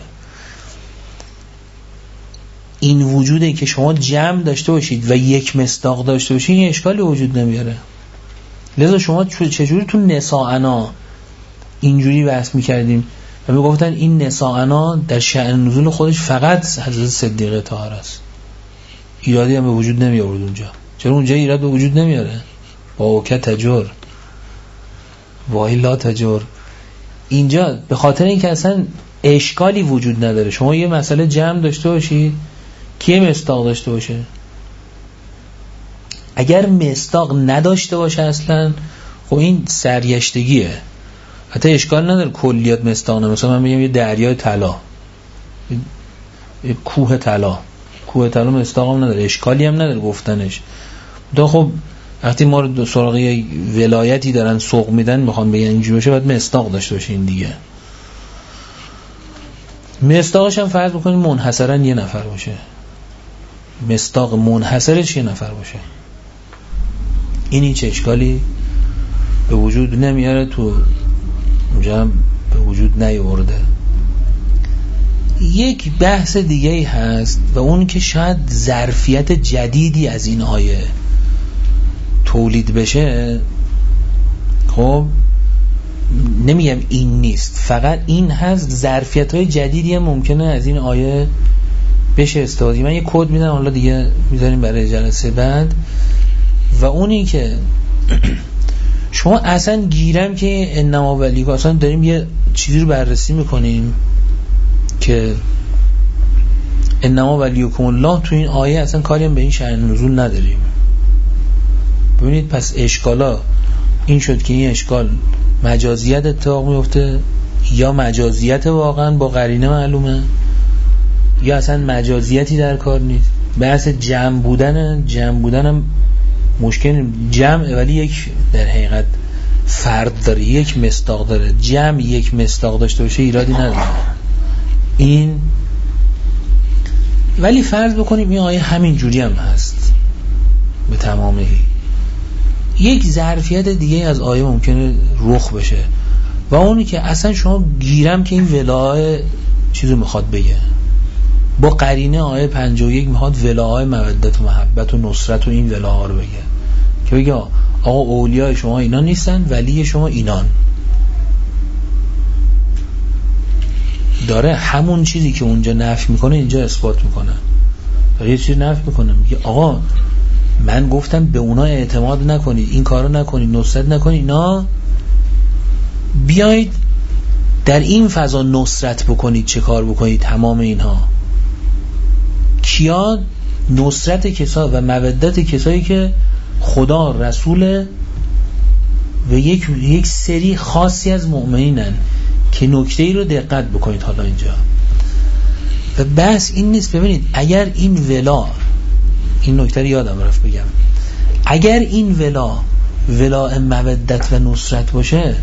این وجوده که شما جمع داشته باشید و یک مصداق داشته باشید، این اشکالی وجود نمیاره. لذا شما چجوری تو نساءنا اینجوری بحث میکردیم و میگفتن این نساءنا در شأن نزول خودش فقط حضرت صدیقه طاهره است، ایرادی هم به وجود نمی آورد اونجا. چرا اونجا ایراد به وجود نمیاره؟ با اوکه تجر وای لا تجر. اینجا به خاطر اینکه اصلا اشکالی وجود نداره. شما یه مسئله جمع داشته باشید که مصداق داشته باشه، اگر مصداق نداشته باشه اصلا خب این سرگشتگیه. حتی اشکال نداره کلیات مصداق نه. مثلا من میگم یه دریای طلا، یه کوه طلا، کوه طلا مصداق هم نداره، اشکالی هم نداره گفتنش. دا خب وقتی ما رو سراغ یه ولایتی دارن سوق میدن میخوان بگن اینجوری باشه باید مصداق داشته باشه. این دیگه مصداقش هم فرض بکنید منحصرا یه نفر باشه، مصداق منحصرش یه نفر باشه، این هیچ اشکالی به وجود نمیاره، تو اونجا هم به وجود نیاورده. یک بحث دیگه هست و اون که شاید ظرفیت جدیدی از این آیه تولید بشه. خب نمیگم این نیست، فقط این هست ظرفیت های جدیدی هم ممکنه از این آیه بشه استفاده. من یه کد میدم حالا دیگه میذاریم برای جلسه بعد، و اونی که شما اصلا گیرم که انما ولی اصلا داریم یه چیزی رو بررسی میکنیم که انما ولیکم الله تو این آیه اصلا کاری هم به این شأن نزول نداریم. ببینید پس اشکالا این شد که این اشکال مجازیت اتفاق میفته یا مجازیت واقعا با قرینه معلومه یا اصلا مجازیتی در کار نیست. بحث جمع بودن جمع بودن هم مشکل، جمع ولی یک در حقیقت فرد داره، یک مصداق داره. جمع یک مصداق داشته باشه ایرادی نداره این. ولی فرض بکنیم این آیه همین جوری هم هست به تمامی، یک ظرفیت دیگه از آیه ممکنه رخ بشه و اونی که اصلا شما گیرم که این ولای چیزو میخواد بگه، با قرینه آیه پنجاه و یک میخواد ولای مودت و محبت و نصرت و این ولاها رو بگه که بگه آقا اولیاء شما اینا نیستن، ولی شما اینان. داره همون چیزی که اونجا نفی میکنه اینجا اثبات میکنه. داره یه چیز نفی میکنه، میگه آقا من گفتم به اونا اعتماد نکنید، این کارو نکنید، نصرت نکنید، اینا بیایید در این فضا نصرت بکنید، چه کار بکنید. تمام اینها کیا؟ نصرت کسا و مودت کسایی که خدا رسول و یک یک سری خاصی از مؤمنینن که نکته ای رو دقت بکنید. حالا اینجا و بس این نیست. ببینید اگر این ولا، این نکته رو یادم رفت بگم، اگر این ولا ولا مودت و نصرت باشه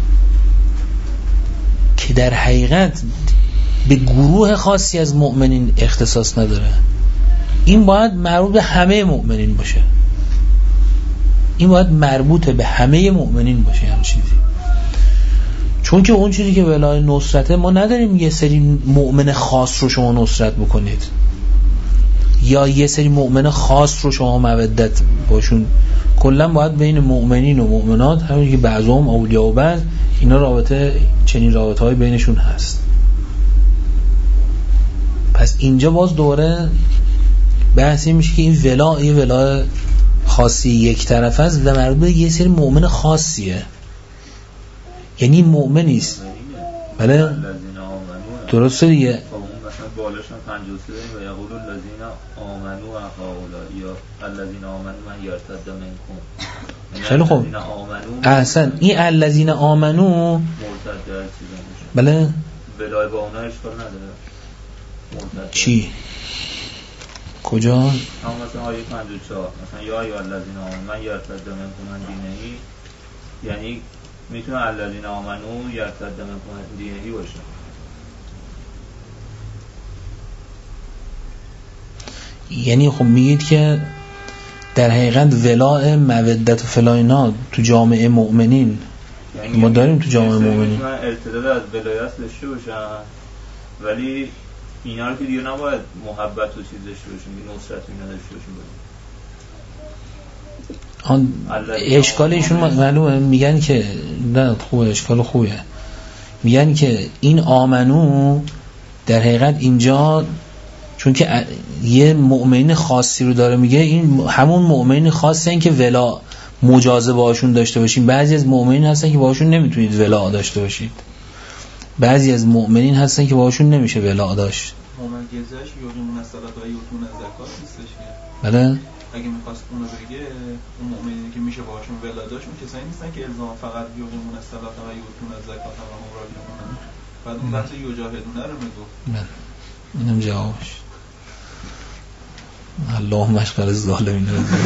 که در حقیقت به گروه خاصی از مؤمنین اختصاص نداره، این باید مربوط به همه مؤمنین باشه. این باید مربوط به همه مؤمنین باشه هم چیزی. چون که اون چیزی که ولای نصرته، ما نداریم یه سری مؤمن خاص رو شما نصرت بکنید یا یه سری مؤمن خاص رو شما مودت باشون. کلا باید بین مؤمنین و مؤمنات، همون که بعضهم اولیاء و بعض، اینا رابطه، چنین رابطه های بینشون هست. پس اینجا باز دوره بحثی میشه که این ولا یه ولا خاصی یک طرف است و مربوط به یه سری مؤمن خاصیه، یعنی مؤمن نیست. بله درسته دیگه. مثلا بالاشون پنجاه و سه و یقول الذین آمنوا هؤلاء یا الذین آمنوا من یرتد منکم. خیلی خوب، احسن. این الذین آمنوا مرتد چیزا میشه. بله ولای با اونها اشکال نداره. مرتد چی؟ کجا؟ هم مثلا آیه پنجاه و چهار مثلا یا یا الذین آمنوا من یرتد منکم عن دینه، یعنی میتونه الذین آمنوا یرتد منکم عن دینه باشه. یعنی خب میگید که در حقیقت ولاء مودت و فلاینا تو جامعه مؤمنین، یعنی ما داریم تو جامعه مؤمنین میتونن ارتداد از ولایت داشته باشن، ولی اینا رو که دیگه نباید محبت و چیز داشته باشن، نصرت اینا داشته باشن. آن اشکال ایشون معلومه، میگن که نه خوبه، اشکال خوبه، میگن که این آمنو در حقیقت اینجا چون که یه مؤمن خاصی رو داره میگه، این همون مؤمن خاصی هستن که ولا مجازه باشون داشته باشین. بعضی از مؤمنین هستن که باشون نمیتونید ولا داشته باشید، بعضی از مؤمنین هستن که باشون نمیشه ولا داشت. مؤمن گزش یومون الصلات و یوتون الزکات نیستش که. بله اگه می‌خواست اونو بگه اون مؤمنینی که میشه باشون ولا داشت، اون کسایی نیستن که الزام فقط یومون الصلات و یوتون الزکات و هم راجعون. بعد اون بحث یجاهدونه رو میگه. بله اینم جوابش. اللهم اشغل الظالمین.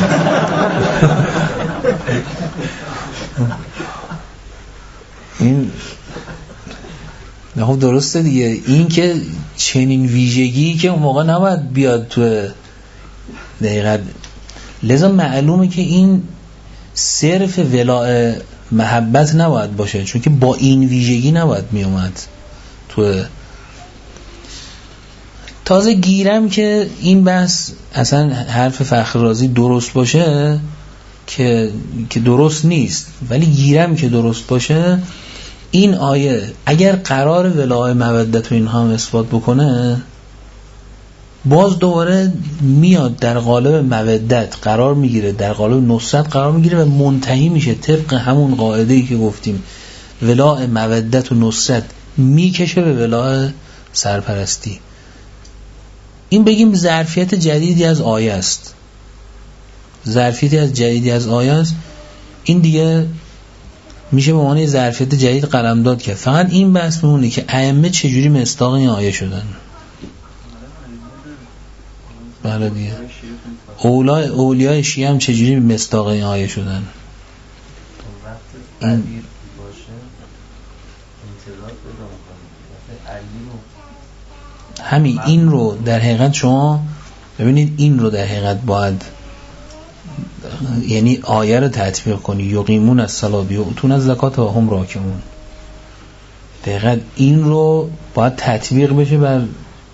این نه خب درسته دیگه. این که چنین ویژگی که اون موقع نباید بیاد تو دقیقاً، لذا معلومه که این صرف ولاء محبت نباید باشه، چون که با این ویژگی نباید می اومد تو. تازه گیرم که این بحث اصلا حرف فخر رازی درست باشه که که درست نیست، ولی گیرم که درست باشه، این آیه اگر قرار ولاء مودت و اینها هم اثبات بکنه، باز دوباره میاد در قالب مودت قرار میگیره، در قالب نصرت قرار میگیره و منتهی میشه طبق همون قاعده‌ای که گفتیم، ولاء مودت و نصرت میکشه به ولاء سرپرستی. این بگیم ظرفیت جدیدی از آیه است، ظرفیتی از جدیدی از آیه است. این دیگه میشه به معنی ظرفیت جدید قلمداد کرد. فقط این بحث میمونه که ائمه چجوری مصداق این آیه شدن. بله دیگه اولیای اولیای شیعه هم چجوری مصداق این آیه شدن. این همین این رو در حقیقت شما ببینید، این رو در حقیقت باید یعنی آیه رو تطبیق کنی، یقیمون الصلاة و یؤتون الزکات و هم راکعون. دقیقاً این رو باید تطبیق بشه بر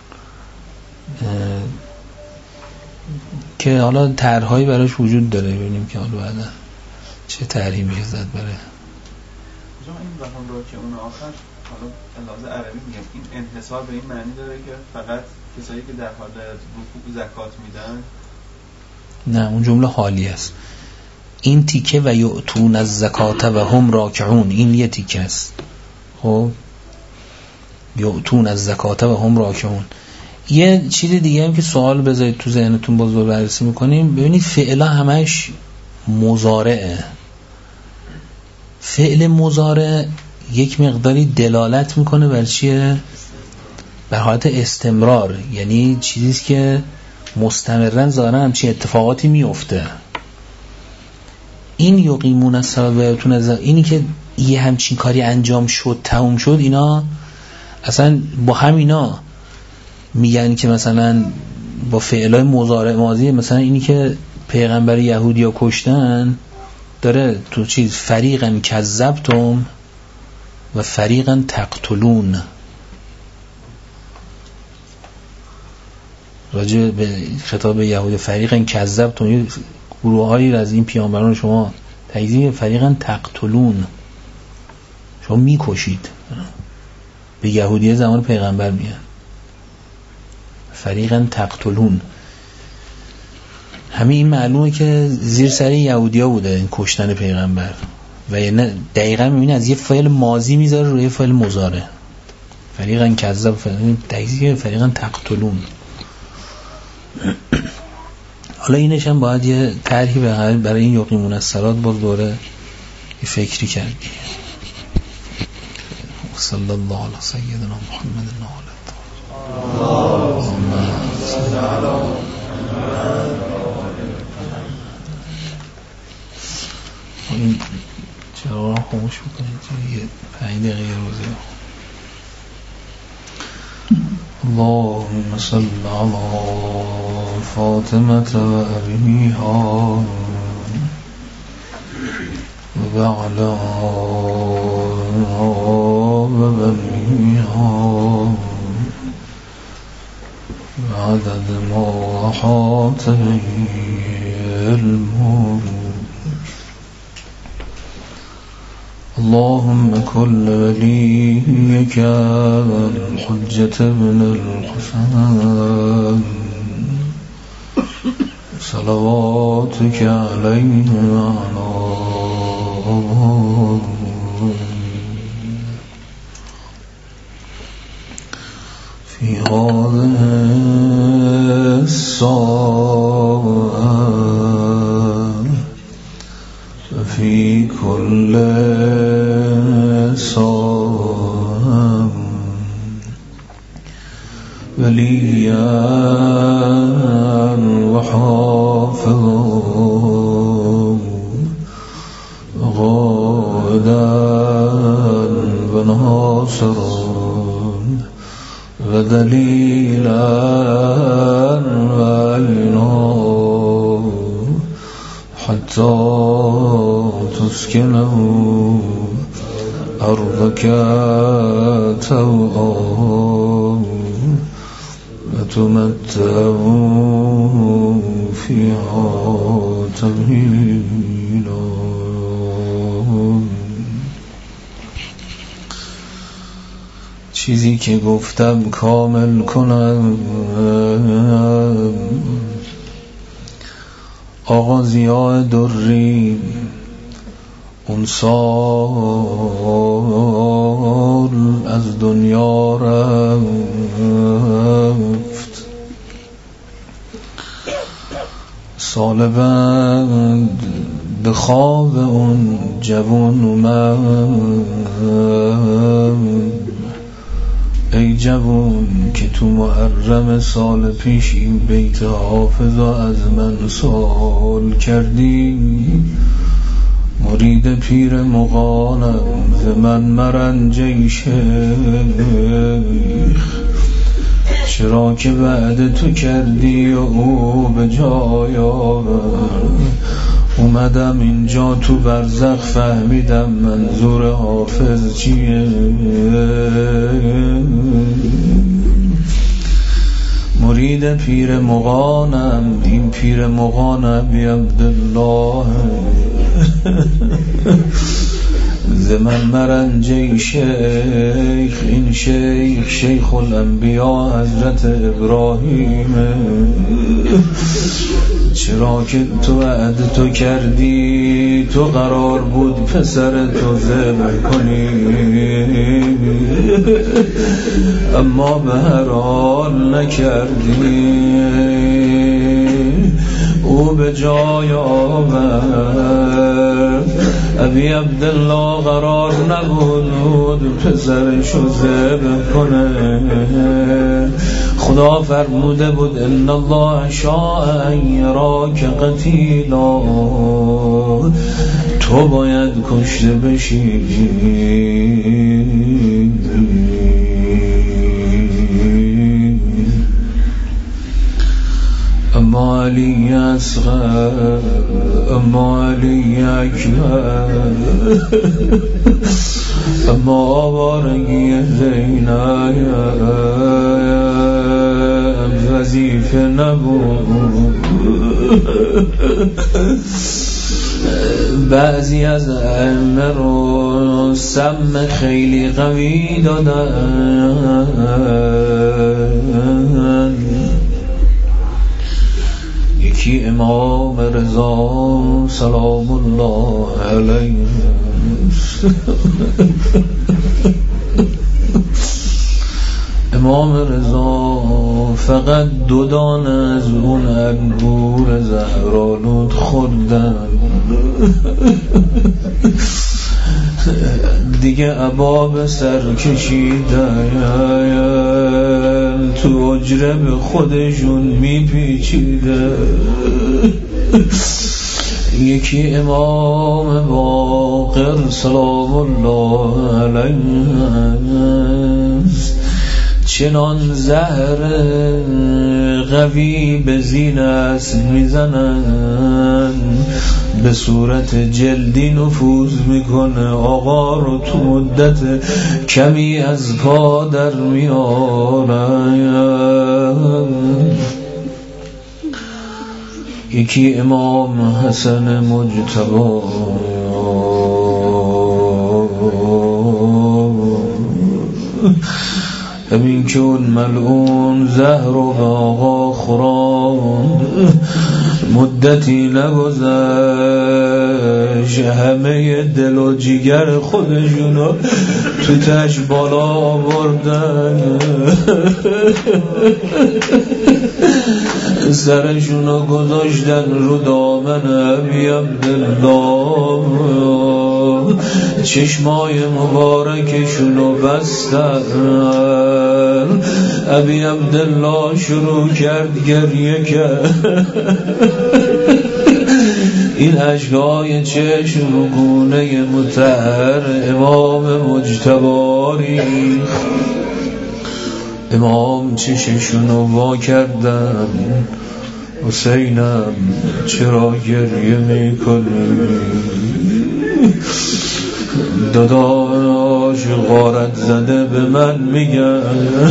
که حالا طرح‌هایی براش وجود داره، ببینیم که حالا بعدا چه طرحی میشه زد برای این و هم راکعون آخر. حالا لحاظ عربی میگم این انحصار به این معنی داره که فقط کسایی که در حال رکوع زکات میدن؟ نه، اون جمله حالی است. این تیکه و یؤتون الزکات و هم راکعون، این یه تیکه است. خب یؤتون الزکات و هم راکعون، یه چیز دیگه هم که سوال بذارید تو ذهنتون باز رو بررسی میکنیم. ببینید فعلا همش مضارعه. فعل مضارع یک مقداری دلالت میکنه بر چیه؟ بر حالت استمرار، یعنی چیزیست که مستمرن ظاهرا همچین اتفاقاتی میفته. این یقیمون الصلاة و یؤتون الزکات، اینی که یه همچین کاری انجام شد تموم شد، اینا اصلا با همینا میگن که مثلا با فعلای مضارع ماضی، مثلا اینی که پیغمبر یهودیا کشتن داره تو چیز فریقا کذبتم و فریقا تقتلون، راجع به خطاب یهود فریقا کذبتم، گروه هایی از این پیامبران شما تکذیب، فریقا تقتلون شما میکشید. به یهودیه زمان پیغمبر میگن فریقا تقتلون. همین این معلومه که زیر سر یهودیا بوده این کشتن پیغمبر، و یعنی دقیقا میبینه از یه فعل ماضی میذاره روی فعل مضارع. فریقا کذب تکذیب فریقا تقتلون. حالا اینش هم باید یه طرحی برای این یقیمون الصلاة باز دوره یه فکری کردی. صلی الله علی سیدنا محمد اللهم صل علی این چرا خاموش بکنید یه پنج دقیقه روزه. اللهم صل على فاطمة و ابيها و علی بنيها عدد ما أحاط به علمه. اللهم كل وليك الحجة بن الحسن صلواتك عليه وعلى في هذه الساعة وفي كل ساعة وليا وحافظا غائدا وناصرا ودليلا وعينا حتى تسكنه أرضك توعا وتمتعه فيها طويلا. چیزی که گفتم کامل کنم. آقا ضیاء دری اون سال از دنیا رفت، سال بعد به خواب اون جوان اومد. ای جوان که تو محرم سال پیش این بیت حافظا از من سوال کردی، مرید پیر مغانم ز من مرنجی شیخ، چرا که بعد تو کردی و او به جای آورد. اومدم اینجا تو برزخ فهمیدم منظور حافظ چیه. مرید پیر مغانم، این پیر مغانم بی عبدالله ز من مرنجی شیخ، این شیخ شیخ الانبیا حضرت ابراهیم. چرا که تو وعد تو کردی، تو قرار بود پسر تو ذبح کنی، اما به هر حال قرار نکردی او به جای آورد. ابی عبدالله قرار نبود پسرشو ذبح کنه، خدا فرموده بود ان الله شاء ان یراک قتیلا، تو باید کشته بشی. اما علی اصغر، اما علی اکبر، اما آوارگی زینب وظیفه نبود. بعضی از ائمه رو سم خیلی قوی دادن. یکی امام رضا سلام الله علیه، امام رضا فقط دو دانه از اون انگور زهرآلود خوردن، دیگه عبا به سر کشیدن، تو اجره به خودشون میپیچیدن. یکی امام باقر سلام الله علیه چنان زهر قوی به زین اسب میزنن به صورت جلدی نفوذ میکنه، آقا رو تو مدت کمی از پا در میارن. یکی امام حسن مجتبی همین که اون ملعون زهر رو به آقا خوراند، مدتی نگذشت همه دل و جیگر خودشونو تو تش بالا آوردن، سرشونو گذاشتن رو دامن ابی عبدالله، چشمای مبارکشونو بستن. ابی عبدالله شروع کرد گریه کرد، این اشکای چشم و گونه مطهر امام مجتبی. امام چششونو وا کردن، حسینم چرا گریه میکنی؟ داداش غارت زده به من میگن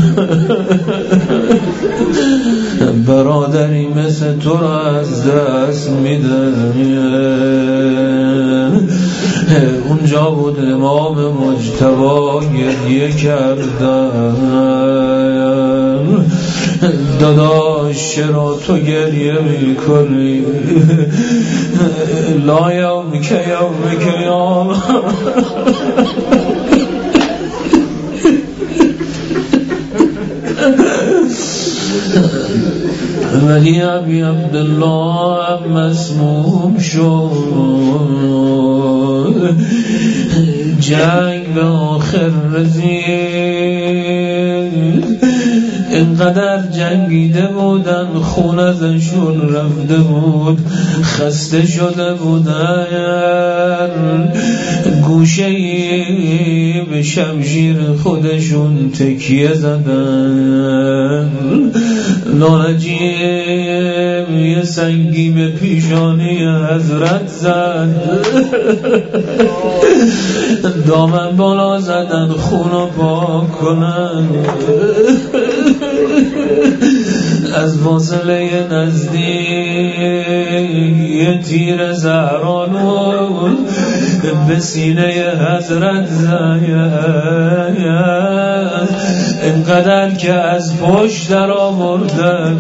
برادری مثل تو را از دست میده. اونجا بود امام مجتبی گریه کردن، داداش چرا تو گریه میکنی؟ لا یوم که یوم که یوم ولی ابی عبدالله مسموم شد، جنگ به آخر رسید، اینقدر جنگیده بودن خون ازشون رفته بود، خسته شده بودن، گوشه‌ای به شمشیر خودشون تکیه زدن. نارجیم یه سنگی به پیشانی حضرت زد، دامن بالا زدن خونو پاک کنن. از فاصله نزدیک یه تیر زهرآلود به سینه حضرت زد، اینقدر که از پشت در آوردن،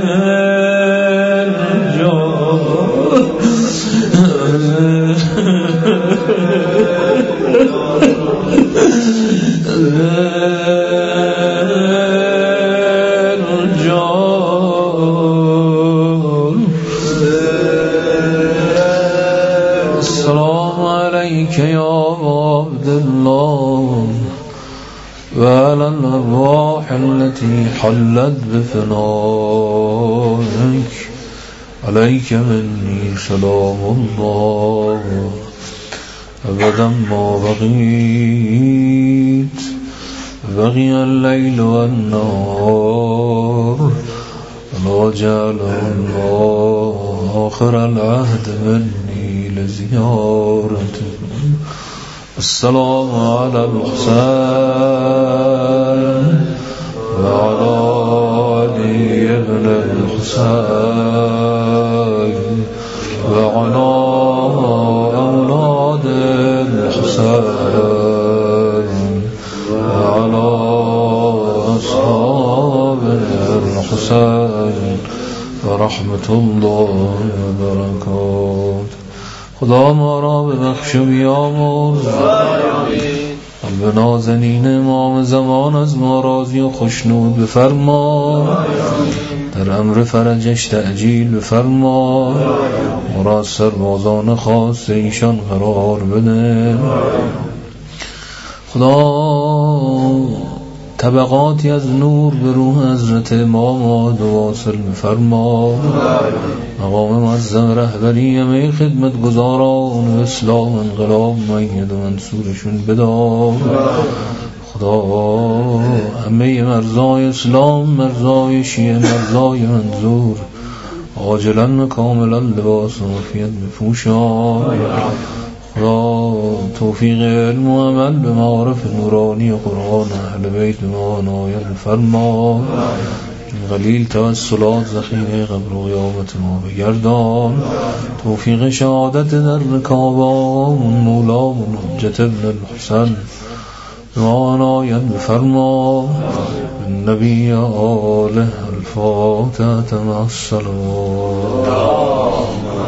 زنجان السلام عليك يا عبد الله وعلى الأرواح التي حلت بفنائك عليك مني سلام الله أبدا ما بقيت بقي الليل والنهار ولا جعل الله آخر العهد مني لزيارته. السلام على الحسين وعلى علي بن الحسين وعلى أولاد الحسين وعلى أصحاب الحسين ورحمة الله وبركاته. خدا ما را ببخش و بیامرز. قلب نازنین امام زمان از ما راضی و خوشنود بفرما. در امر فرجش تعجیل بفرما. ما را سربازان خاص ایشان قرار بده. خدا طبقاتی از نور به روح حضرت امام واصل بفرما. مقام معظم رهبری همه خدمت گزاران اسلام انقلاب مؤید و منصورشون بدار. خدا همه مرزای اسلام، مرزای شیعه، مرزای منظور عاجلا و کاملا لباس و عافیت بپوشان. خدا توفیق علم و عمل به معارف نورانی و قرآن اهل بیت ما عنایت فرما. قلیل توسلات ذخیره قبر و قیامت ما بگردان. توفیق شهادت در رکابان مولامون حجت ابن الحسن ما عنایت بفرما. النبی آله الفاتحة مع الصلوات.